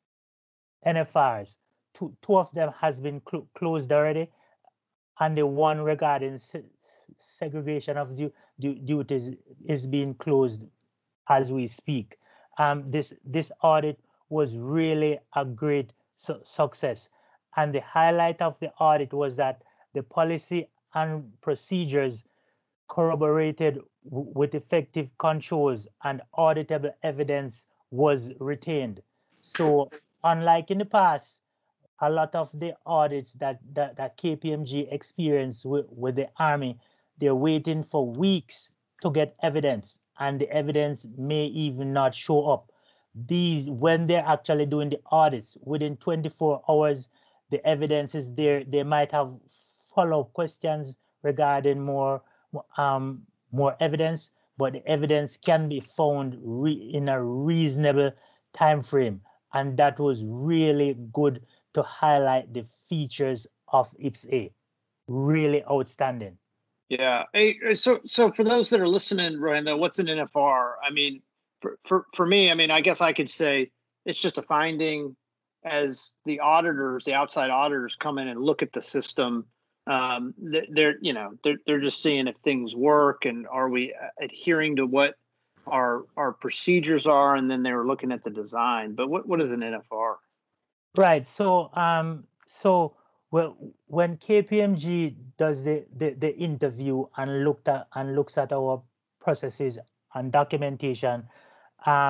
Speaker 5: N F Rs, two two of them has been cl- closed already, and the one regarding se- segregation of du- du- duties is being closed as we speak. Um, this this audit was really a great su- success, and the highlight of the audit was that the policy and procedures corroborated w- with effective controls, and auditable evidence was retained. So unlike in the past, a lot of the audits that, that, that K P M G experienced with, with the Army, they're waiting for weeks to get evidence, and the evidence may even not show up. These, when they're actually doing the audits, within twenty-four hours, the evidence is there. They might have follow-up questions regarding more um, more evidence, but the evidence can be found re- in a reasonable time frame, and that was really good to highlight the features of I P S A. Really outstanding.
Speaker 4: Yeah. Hey, so so for those that are listening, Rohan, what's an N F R? I mean, for, for for me, I mean, I guess I could say it's just a finding as the auditors, the outside auditors come in and look at the system. Um, they're, they're you know they're they're just seeing if things work and are we adhering to what our our procedures are, and then they're looking at the design. But what what is an N F R?
Speaker 5: Right. So um so well, when K P M G does the, the, the interview and looked at and looks at our processes and documentation, um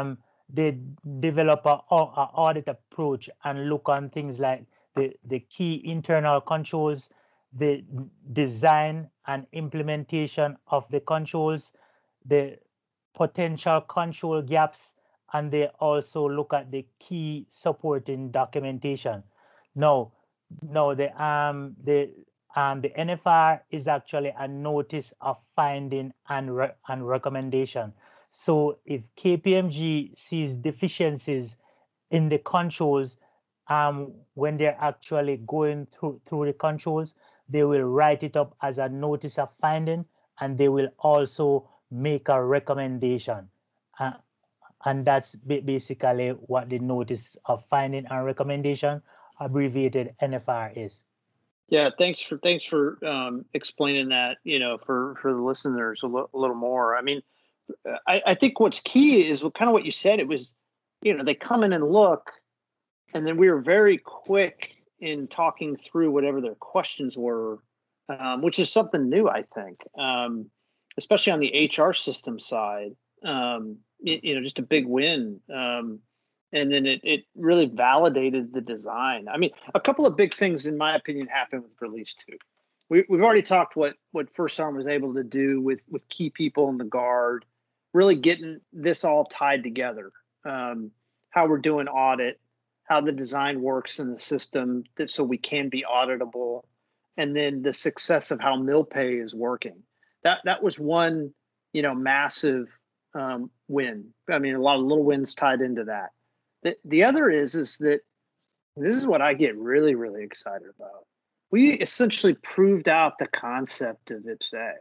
Speaker 5: they develop a, a audit approach and look on things like the, the key internal controls, the design and implementation of the controls, the potential control gaps, and they also look at the key supporting documentation. Now, no, the um the um the N F R is actually a notice of finding and re and recommendation. So if K P M G sees deficiencies in the controls, um when they're actually going through through the controls, they will write it up as a notice of finding, and they will also make a recommendation. Uh, and that's basically what the notice of finding and recommendation, abbreviated N F R, is.
Speaker 4: Yeah, thanks for thanks for um, explaining that. You know, for for the listeners a, lo- a little more. I mean, I, I think what's key is what, kind of what you said. It was, you know, they come in and look, and then we were very quick in talking through whatever their questions were, um, which is something new, I think, um, especially on the H R system side. Um, you, you know, just a big win. Um, and then it, it really validated the design. I mean, a couple of big things, in my opinion, happened with release two. We, we've already talked what what First Arm was able to do with with key people in the guard, really getting this all tied together. Um, how we're doing audit, how the design works in the system, that so we can be auditable, and then the success of how MilPay is working. That that was one, you know, massive um, win. I mean, a lot of little wins tied into that. The, the other is, is that this is what I get really, really excited about. We essentially proved out the concept of I P S A,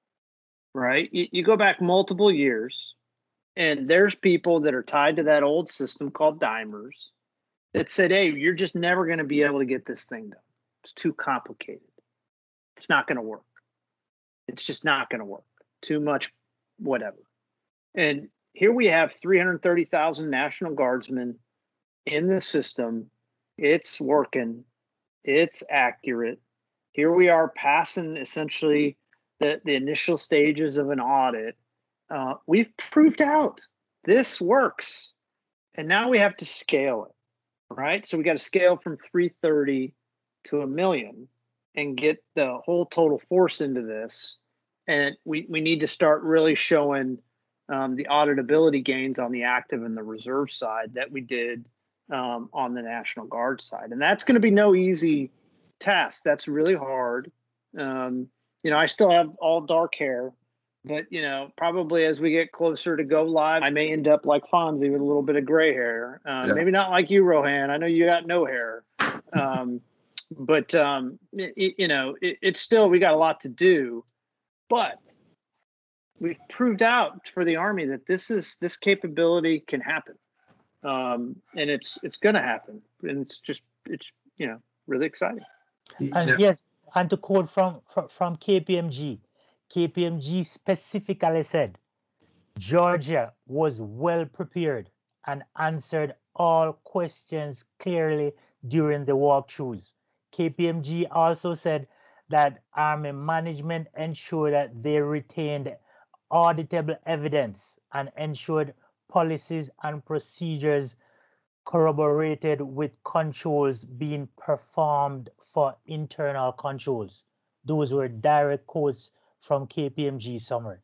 Speaker 4: right? You, you go back multiple years, and there's people that are tied to that old system called Dimers that said, hey, you're just never going to be able to get this thing done. It's too complicated. It's not going to work. It's just not going to work. Too much whatever. And here we have three hundred thirty thousand National Guardsmen in the system. It's working. It's accurate. Here we are passing essentially the, the initial stages of an audit. Uh, we've proved out this works. And now we have to scale it, right? So we got to scale from three thirty to a million and get the whole total force into this. And we, we need to start really showing um, the auditability gains on the active and the reserve side that we did um, on the National Guard side. And that's going to be no easy task. That's really hard. Um, you know, I still have all dark hair, but, you know, probably as we get closer to go live, I may end up like Fonzie with a little bit of gray hair. Uh, yeah. Maybe not like you, Rohan. I know you got no hair. Um, but, um, it, you know, it, it's still, we got a lot to do. But we've proved out for the Army that this is this capability can happen, um, and it's it's going to happen, and it's just it's you know really exciting.
Speaker 5: And yeah. Yes, and to quote from from, from K P M G, K P M G specifically said, Georgia was well prepared and answered all questions clearly during the walkthroughs. K P M G also said that Army management ensured that they retained auditable evidence and ensured policies and procedures corroborated with controls being performed for internal controls. Those were direct quotes from K P M G summary.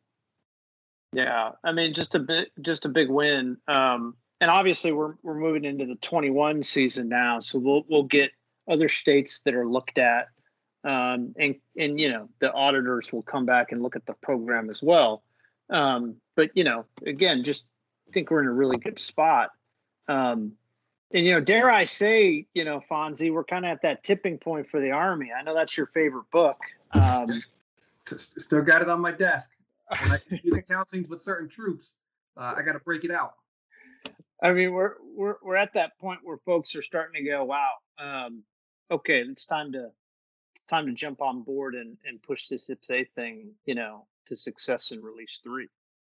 Speaker 4: Yeah, I mean, just a bit, just a big win. Um, and obviously, we're we're moving into the twenty-one season now, so we'll we'll get other states that are looked at. Um, and, and, you know, the auditors will come back and look at the program as well. Um, but, you know, again, just think we're in a really good spot. Um, and, you know, dare I say, you know, Fonzie, we're kind of at that tipping point for the Army. I know that's your favorite book. Um,
Speaker 3: Still got it on my desk. When I do the countings with certain troops, uh, I got to break it out.
Speaker 4: I mean, we're, we're, we're at that point where folks are starting to go, wow, um, okay, it's time to, time to jump on board and, and push this I P S A thing, you know, to success in release three.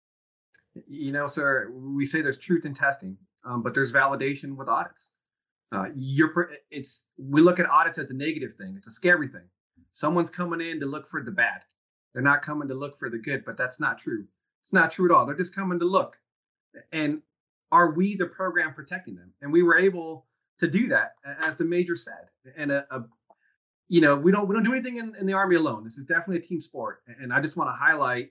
Speaker 3: You know, sir, we say there's truth in testing, um, but there's validation with audits. Uh, you're, it's, we look at audits as a negative thing. It's a scary thing. Someone's coming in to look for the bad. They're not coming to look for the good, but that's not true. It's not true at all. They're just coming to look. And are we the program protecting them? And we were able to do that, as the major said. And a, a you know, we don't we don't do anything in, in the Army alone. This is definitely a team sport. And I just want to highlight,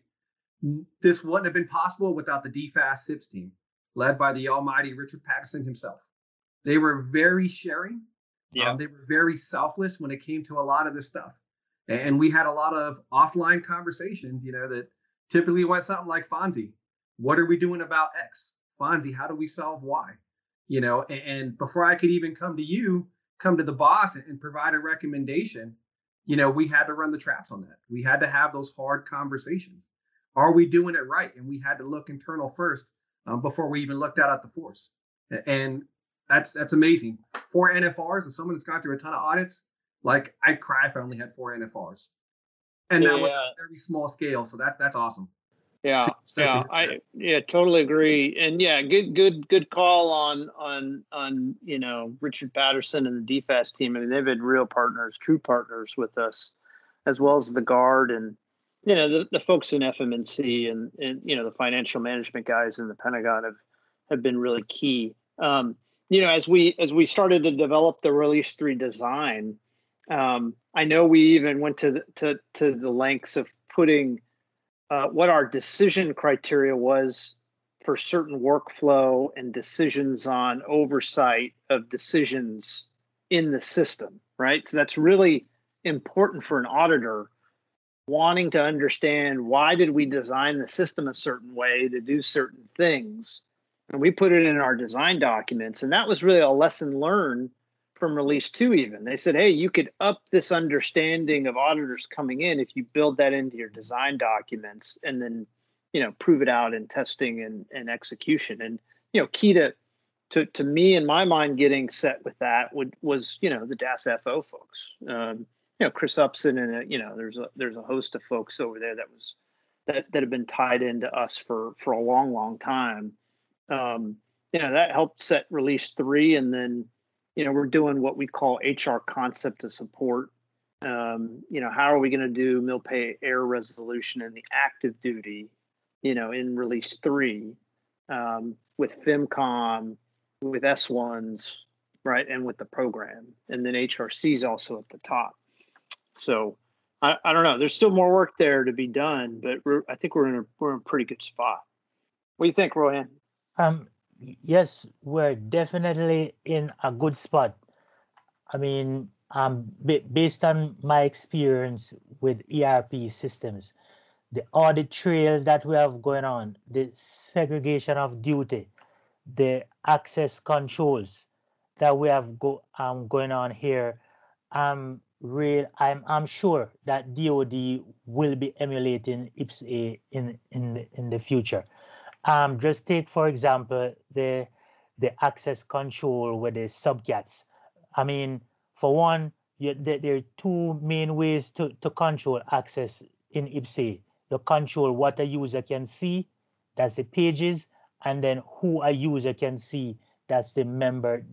Speaker 3: this wouldn't have been possible without the D F A S SIPS team, led by the almighty Richard Patterson himself. They were very sharing. Yeah. Um, they were very selfless when it came to a lot of this stuff. And we had a lot of offline conversations, you know, that typically went something like, Fonzie, what are we doing about X? Fonzie, how do we solve Y? You know, and, and before I could even come to you, come to the boss and, and provide a recommendation, you know, we had to run the traps on that. We had to have those hard conversations. Are we doing it right? And we had to look internal first um, before we even looked out at the force. And that's that's amazing. Four N F Rs, as someone that's gone through a ton of audits, like I'd cry if I only had four N F Rs. And that yeah. was a very small scale. So that that's awesome.
Speaker 4: Yeah, yeah, I yeah totally agree. And yeah, good good good call on on on you know Richard Patterson and the D F A S team. I mean, they've been real partners, true partners with us, as well as the Guard and you know the, the folks in F M N C and and you know the financial management guys in the Pentagon have have been really key. Um, you know, as we as we started to develop the Release three design, um, I know we even went to the, to to the lengths of putting Uh, what our decision criteria was for certain workflow and decisions on oversight of decisions in the system, right? So that's really important for an auditor wanting to understand, why did we design the system a certain way to do certain things? And we put it in our design documents. And that was really a lesson learned from Release two even. They said, hey, you could up this understanding of auditors coming in if you build that into your design documents and then, you know, prove it out in testing and, and execution. And, you know, key to, to, to me, in my mind, getting set with that would, was, you know, the D A S F O folks, um, you know, Chris Upson and, uh, you know, there's a, there's a host of folks over there that was, that, that have been tied into us for, for a long, long time. Um, you know, that helped set Release three. And then, you know, we're doing what we call H R concept of support. Um, you know, how are we going to do mil pay error resolution in the active duty, you know, in Release three, um, with FIMCOM, with S ones, right, and with the program. And then H R C is also at the top. So I, I don't know. There's still more work there to be done, but we're, I think we're in a we're in a pretty good spot. What do you think, Rohan?
Speaker 5: Um. Yes, we're definitely in a good spot. I mean, um, b- based on my experience with E R P systems, the audit trails that we have going on, the segregation of duty, the access controls that we have go um going on here, um, real. I'm I'm sure that D O D will be emulating I P S A in in the, in the future. Um, just take, for example, the the access control with the subcats. I mean, for one, you, there, there are two main ways to, to control access in I P S A. You control what a user can see, that's the pages, and then who a user can see, that's the member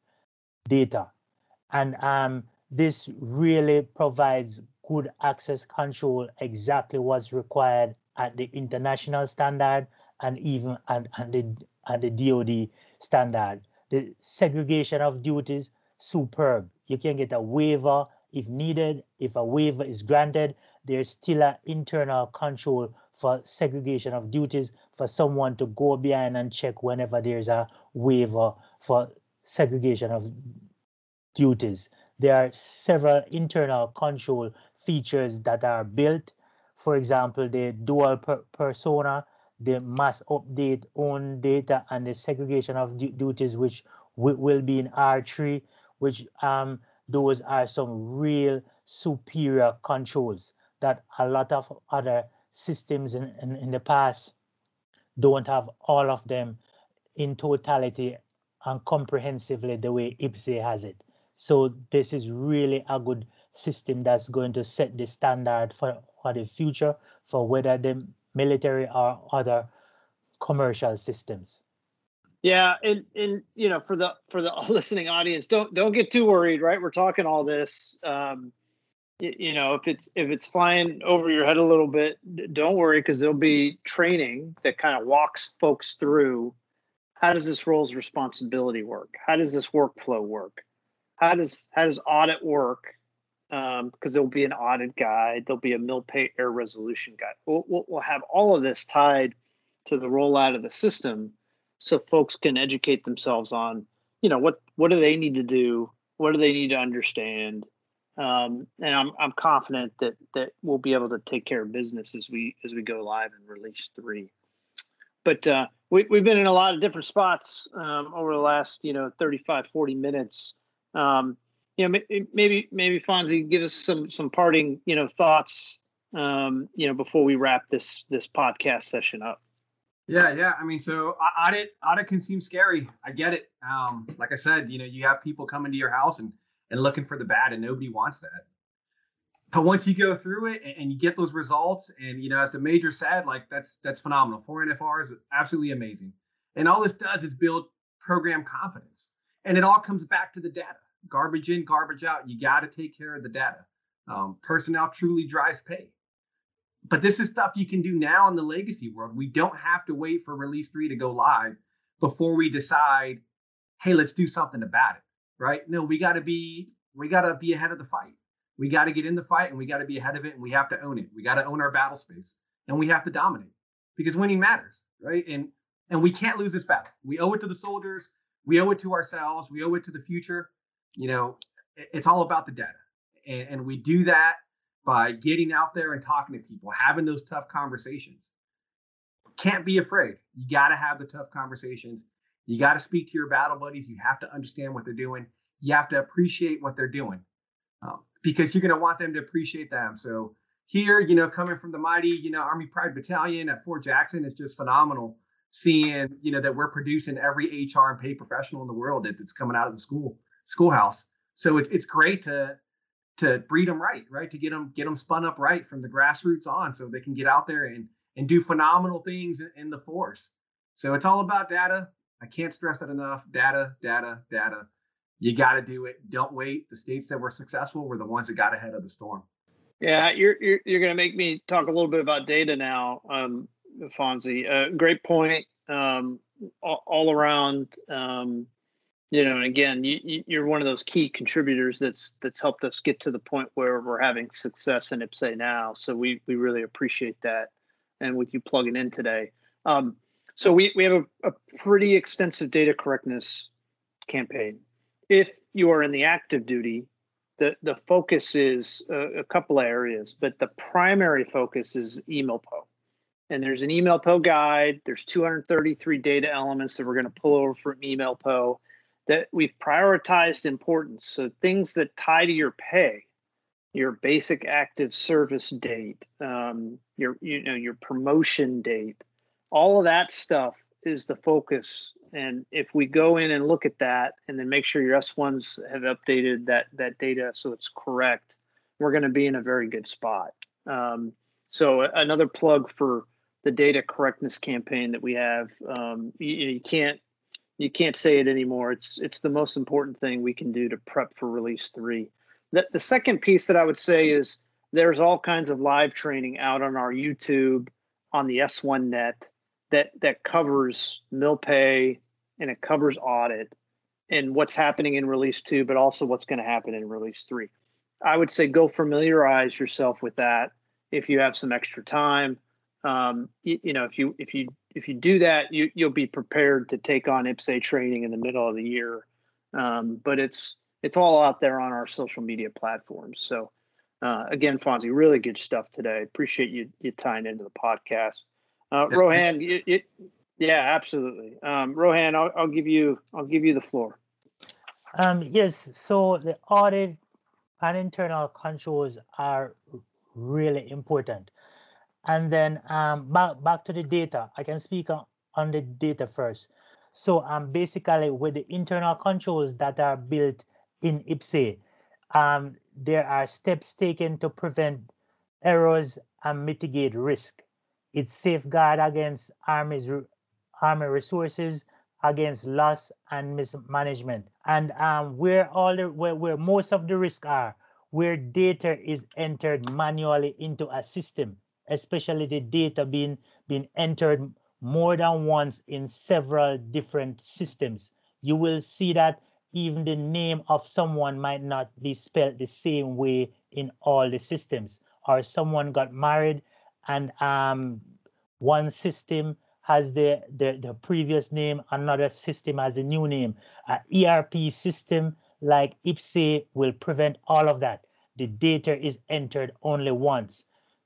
Speaker 5: data. And um, this really provides good access control, exactly what's required at the international standard and even at, at, the, at the D O D standard. The segregation of duties, superb. You can get a waiver if needed. If a waiver is granted, there's still an internal control for segregation of duties for someone to go behind and check whenever there's a waiver for segregation of duties. There are several internal control features that are built. For example, the dual per persona, the mass update on data, and the segregation of du duties, which will be in R three, which um, those are some real superior controls that a lot of other systems in, in, in the past don't have all of them in totality and comprehensively the way I P S A has it. So this is really a good system that's going to set the standard for, for the future for whether the military or other commercial systems.
Speaker 4: Yeah, and and you know, for the for the listening audience, don't don't get too worried, right? We're talking all this. Um, you, you know, if it's if it's flying over your head a little bit, don't worry, because there'll be training that kind of walks folks through how does this role's responsibility work? How does this workflow work? How does how does audit work? Um, because there'll be an audit guide, there'll be a mill pay error resolution guide. We'll, we'll, we'll have all of this tied to the rollout of the system, so folks can educate themselves on, you know, what what do they need to do, what do they need to understand, um, and I'm I'm confident that that we'll be able to take care of business as we as we go live in release three. But uh, we we've been in a lot of different spots um, over the last you know thirty-five, forty minutes. Um, you know, maybe maybe Fonzie, give us some some parting you know thoughts um, you know before we wrap this this podcast session up.
Speaker 3: Yeah, yeah. I mean, so audit audit can seem scary. I get it. Um, like I said, you know, you have people coming to your house and and looking for the bad, and nobody wants that. But once you go through it and, and you get those results, and you know, as the major said, like that's that's phenomenal. Four N F R is absolutely amazing, and all this does is build program confidence, and it all comes back to the data. Garbage in, garbage out. You got to take care of the data. Um, personnel truly drives pay. But this is stuff you can do now in the legacy world. We don't have to wait for release three to go live before we decide, hey, let's do something about it, right? No, we got to be we got to be ahead of the fight. We got to get in the fight, and we got to be ahead of it, and we have to own it. We got to own our battle space, and we have to dominate, because winning matters, right? And and we can't lose this battle. We owe it to the soldiers. We owe it to ourselves. We owe it to the future. You know, it's all about the data, and, and we do that by getting out there and talking to people, having those tough conversations. Can't be afraid. You got to have the tough conversations. You got to speak to your battle buddies. You have to understand what they're doing. You have to appreciate what they're doing, um, because you're going to want them to appreciate them. So here, you know, coming from the mighty, you know, Army Pride Battalion at Fort Jackson, is just phenomenal seeing, you know, that we're producing every H R and pay professional in the world that, that's coming out of the school schoolhouse. So it's it's great to to breed them right, right? To get them, get them spun up right from the grassroots on, so they can get out there and, and do phenomenal things in, in the force. So it's all about data. I can't stress that enough. Data, data, data. You got to do it. Don't wait. The states that were successful were the ones that got ahead of the storm.
Speaker 4: Yeah, you're you're, you're going to make me talk a little bit about data now, um, Fonzie. Uh, great point. Um, all, all around. Um, You know, and again, you, you're one of those key contributors that's that's helped us get to the point where we're having success in I P S A now. So we we really appreciate that, and with you plugging in today. Um, so we we have a, a pretty extensive data correctness campaign. If you are in the active duty, the the focus is a, a couple of areas, but the primary focus is EMILPO. And there's an EMILPO guide. There's two hundred thirty-three data elements that we're going to pull over from EMILPO, that we've prioritized importance. So things that tie to your pay, your basic active service date, um, your you know your promotion date, all of that stuff is the focus. And if we go in and look at that, and then make sure your S ones have updated that that data so it's correct, we're going to be in a very good spot. Um, so another plug for the data correctness campaign that we have. Um, you, you can't. You can't say it anymore. It's it's the most important thing we can do to prep for release three. The, the second piece that I would say is there's all kinds of live training out on our YouTube, on the S one net, that that covers mill pay, and it covers audit and what's happening in release two, but also what's going to happen in release three. I would say go familiarize yourself with that if you have some extra time. Um, you, you know, if you if you if you do that, you you'll be prepared to take on I P S A training in the middle of the year. Um, but it's it's all out there on our social media platforms. So uh, again, Fonzie, really good stuff today. Appreciate you you tying into the podcast. Uh,
Speaker 3: Yeah,
Speaker 4: Rohan, you, you, yeah, absolutely. Um, Rohan, I'll, I'll give you I'll give you the floor.
Speaker 5: Um, yes, so the audit and internal controls are really important. And then um, back, back to the data, I can speak on, on the data first. So um, basically with the internal controls that are built in I P S A, um, there are steps taken to prevent errors and mitigate risk. It's safeguard against Army's, Army resources, against loss and mismanagement. And um, where all the where, where most of the risks are, where data is entered manually into a system, especially the data being being entered more than once in several different systems. You will see that even the name of someone might not be spelled the same way in all the systems, or someone got married and um, one system has the, the, the previous name, another system has a new name. An E R P system like IPSE will prevent all of that. The data is entered only once,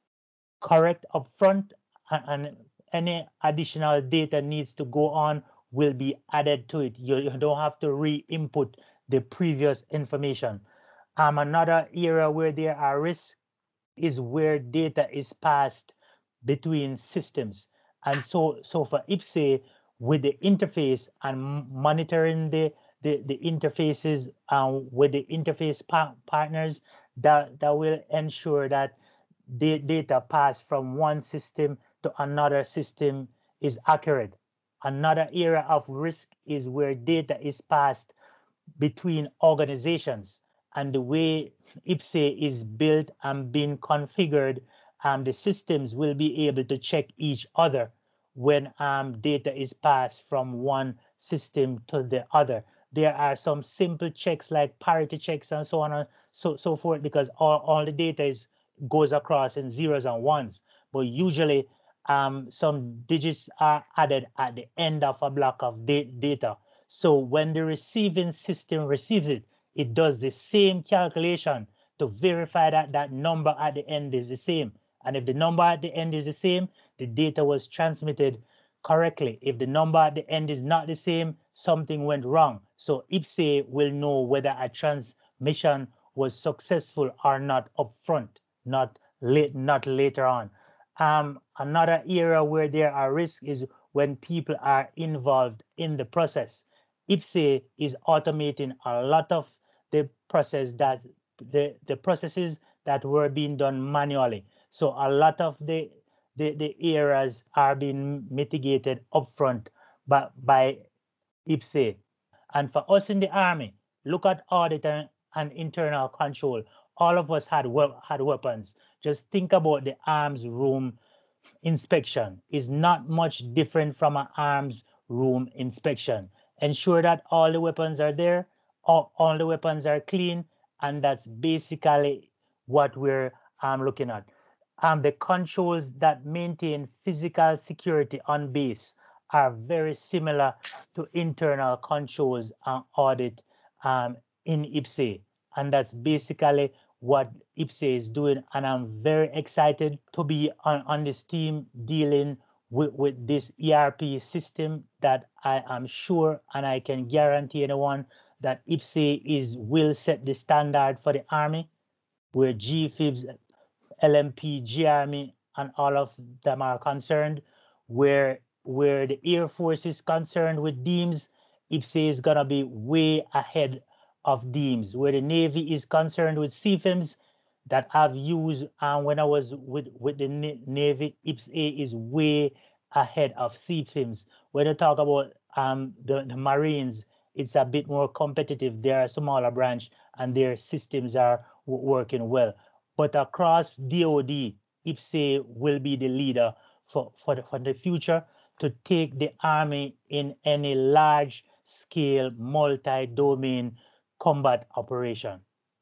Speaker 5: correct upfront, and, and any additional data needs to go on will be added to it. You, you don't have to re-input the previous information. Um, another area where there are risks is where data is passed between systems. And so, so for IPSE, with the interface and monitoring the, the, the interfaces um, with the interface pa partners, that, that will ensure that the data passed from one system to another system is accurate. Another area of risk is where data is passed between organizations, and the way IPSE is built and being configured, um, the systems will be able to check each other when um, data is passed from one system to the other. There are some simple checks like parity checks and so on and so, so forth, because all, all the data is goes across in zeros and ones, but usually um, some digits are added at the end of a block of da data. So when the receiving system receives it, it does the same calculation to verify that that number at the end is the same. And if the number at the end is the same, the data was transmitted correctly. If the number at the end is not the same, something went wrong. So IPSE will know whether a transmission was successful or not upfront, not late, not later on. Um, another area where there are risks is when people are involved in the process. IPSE is automating a lot of the process that the, the processes that were being done manually. So a lot of the the, the errors are being mitigated upfront by, by IPSE. And for us in the Army, look at audit and, and internal control. All of us had had weapons. Just think about the arms room inspection. It's not much different from an arms room inspection. Ensure that all the weapons are there, all, all the weapons are clean, and that's basically what we're um, looking at. Um, the controls that maintain physical security on base are very similar to internal controls and audit um, in IPSE. And that's basically what IPSE is doing. And I'm very excited to be on, on this team dealing with, with this E R P system that I am sure and I can guarantee anyone that IPSE is will set the standard for the Army, where G FIBS, L M P, G Army, and all of them are concerned. Where where the Air Force is concerned with DEAMS, IPSE is gonna be way ahead of DEAMS. Where the Navy is concerned with C FIMS that I've used um, when I was with, with the Navy, IPSE is way ahead of C FIMS. When you talk about um, the, the Marines, it's a bit more competitive. They're a smaller branch and their systems are working well. But across D O D, IPSE will be the leader for, for, the, for the future to take the Army in any large-scale, multi-domain combat operation.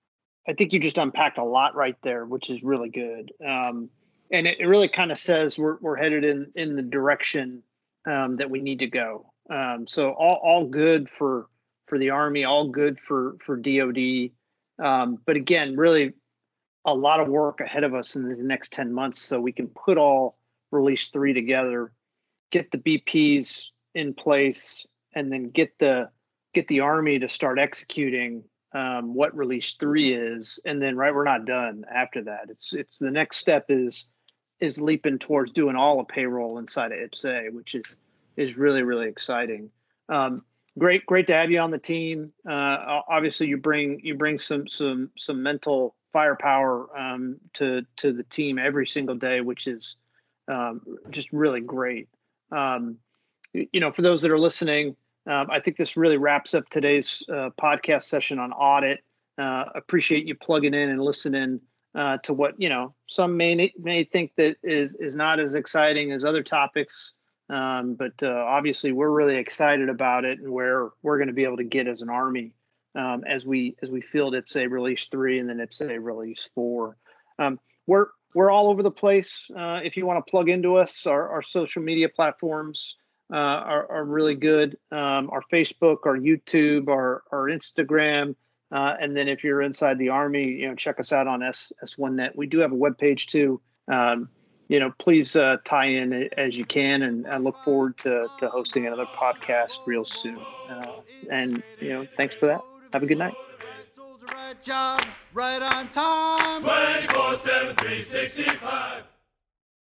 Speaker 4: I think you just unpacked a lot right there, which is really good. Um, and it, it really kind of says we're, we're headed in, in the direction um, that we need to go. Um, so all, all good for, for the Army, all good for, for D O D. Um, but again, really a lot of work ahead of us in the next ten months so we can put all release three together, get the B Ps in place, and then get the get the Army to start executing um, what release three is. And then, right, we're not done after that. It's it's the next step is is leaping towards doing all of payroll inside of IPSE, which is is really, really exciting. Um, great, great to have you on the team. Uh, obviously, you bring you bring some some some mental firepower um, to to the team every single day, which is um, just really great. Um, you know, for those that are listening, um, I think this really wraps up today's uh, podcast session on audit. Uh, appreciate you plugging in and listening uh, to what, you know, some may may think that is is not as exciting as other topics. Um, but uh, obviously, we're really excited about it and where we're going to be able to get as an Army um, as we as we field I P S A Release three and then I P S A Release four. Um, we're we're all over the place. Uh, if you want to plug into us, our, our social media platforms uh, are, are really good. Um, our Facebook, our YouTube, our our Instagram, uh, and then if you're inside the Army, you know, check us out on S S1 Net. We do have a webpage too. Um, you know, please uh, tie in as you can, and I look forward to, to hosting another podcast real soon. Uh, and, you know, thanks for that. Have a good night.
Speaker 2: Right job, right on time.
Speaker 6: twenty-four seven, three sixty-five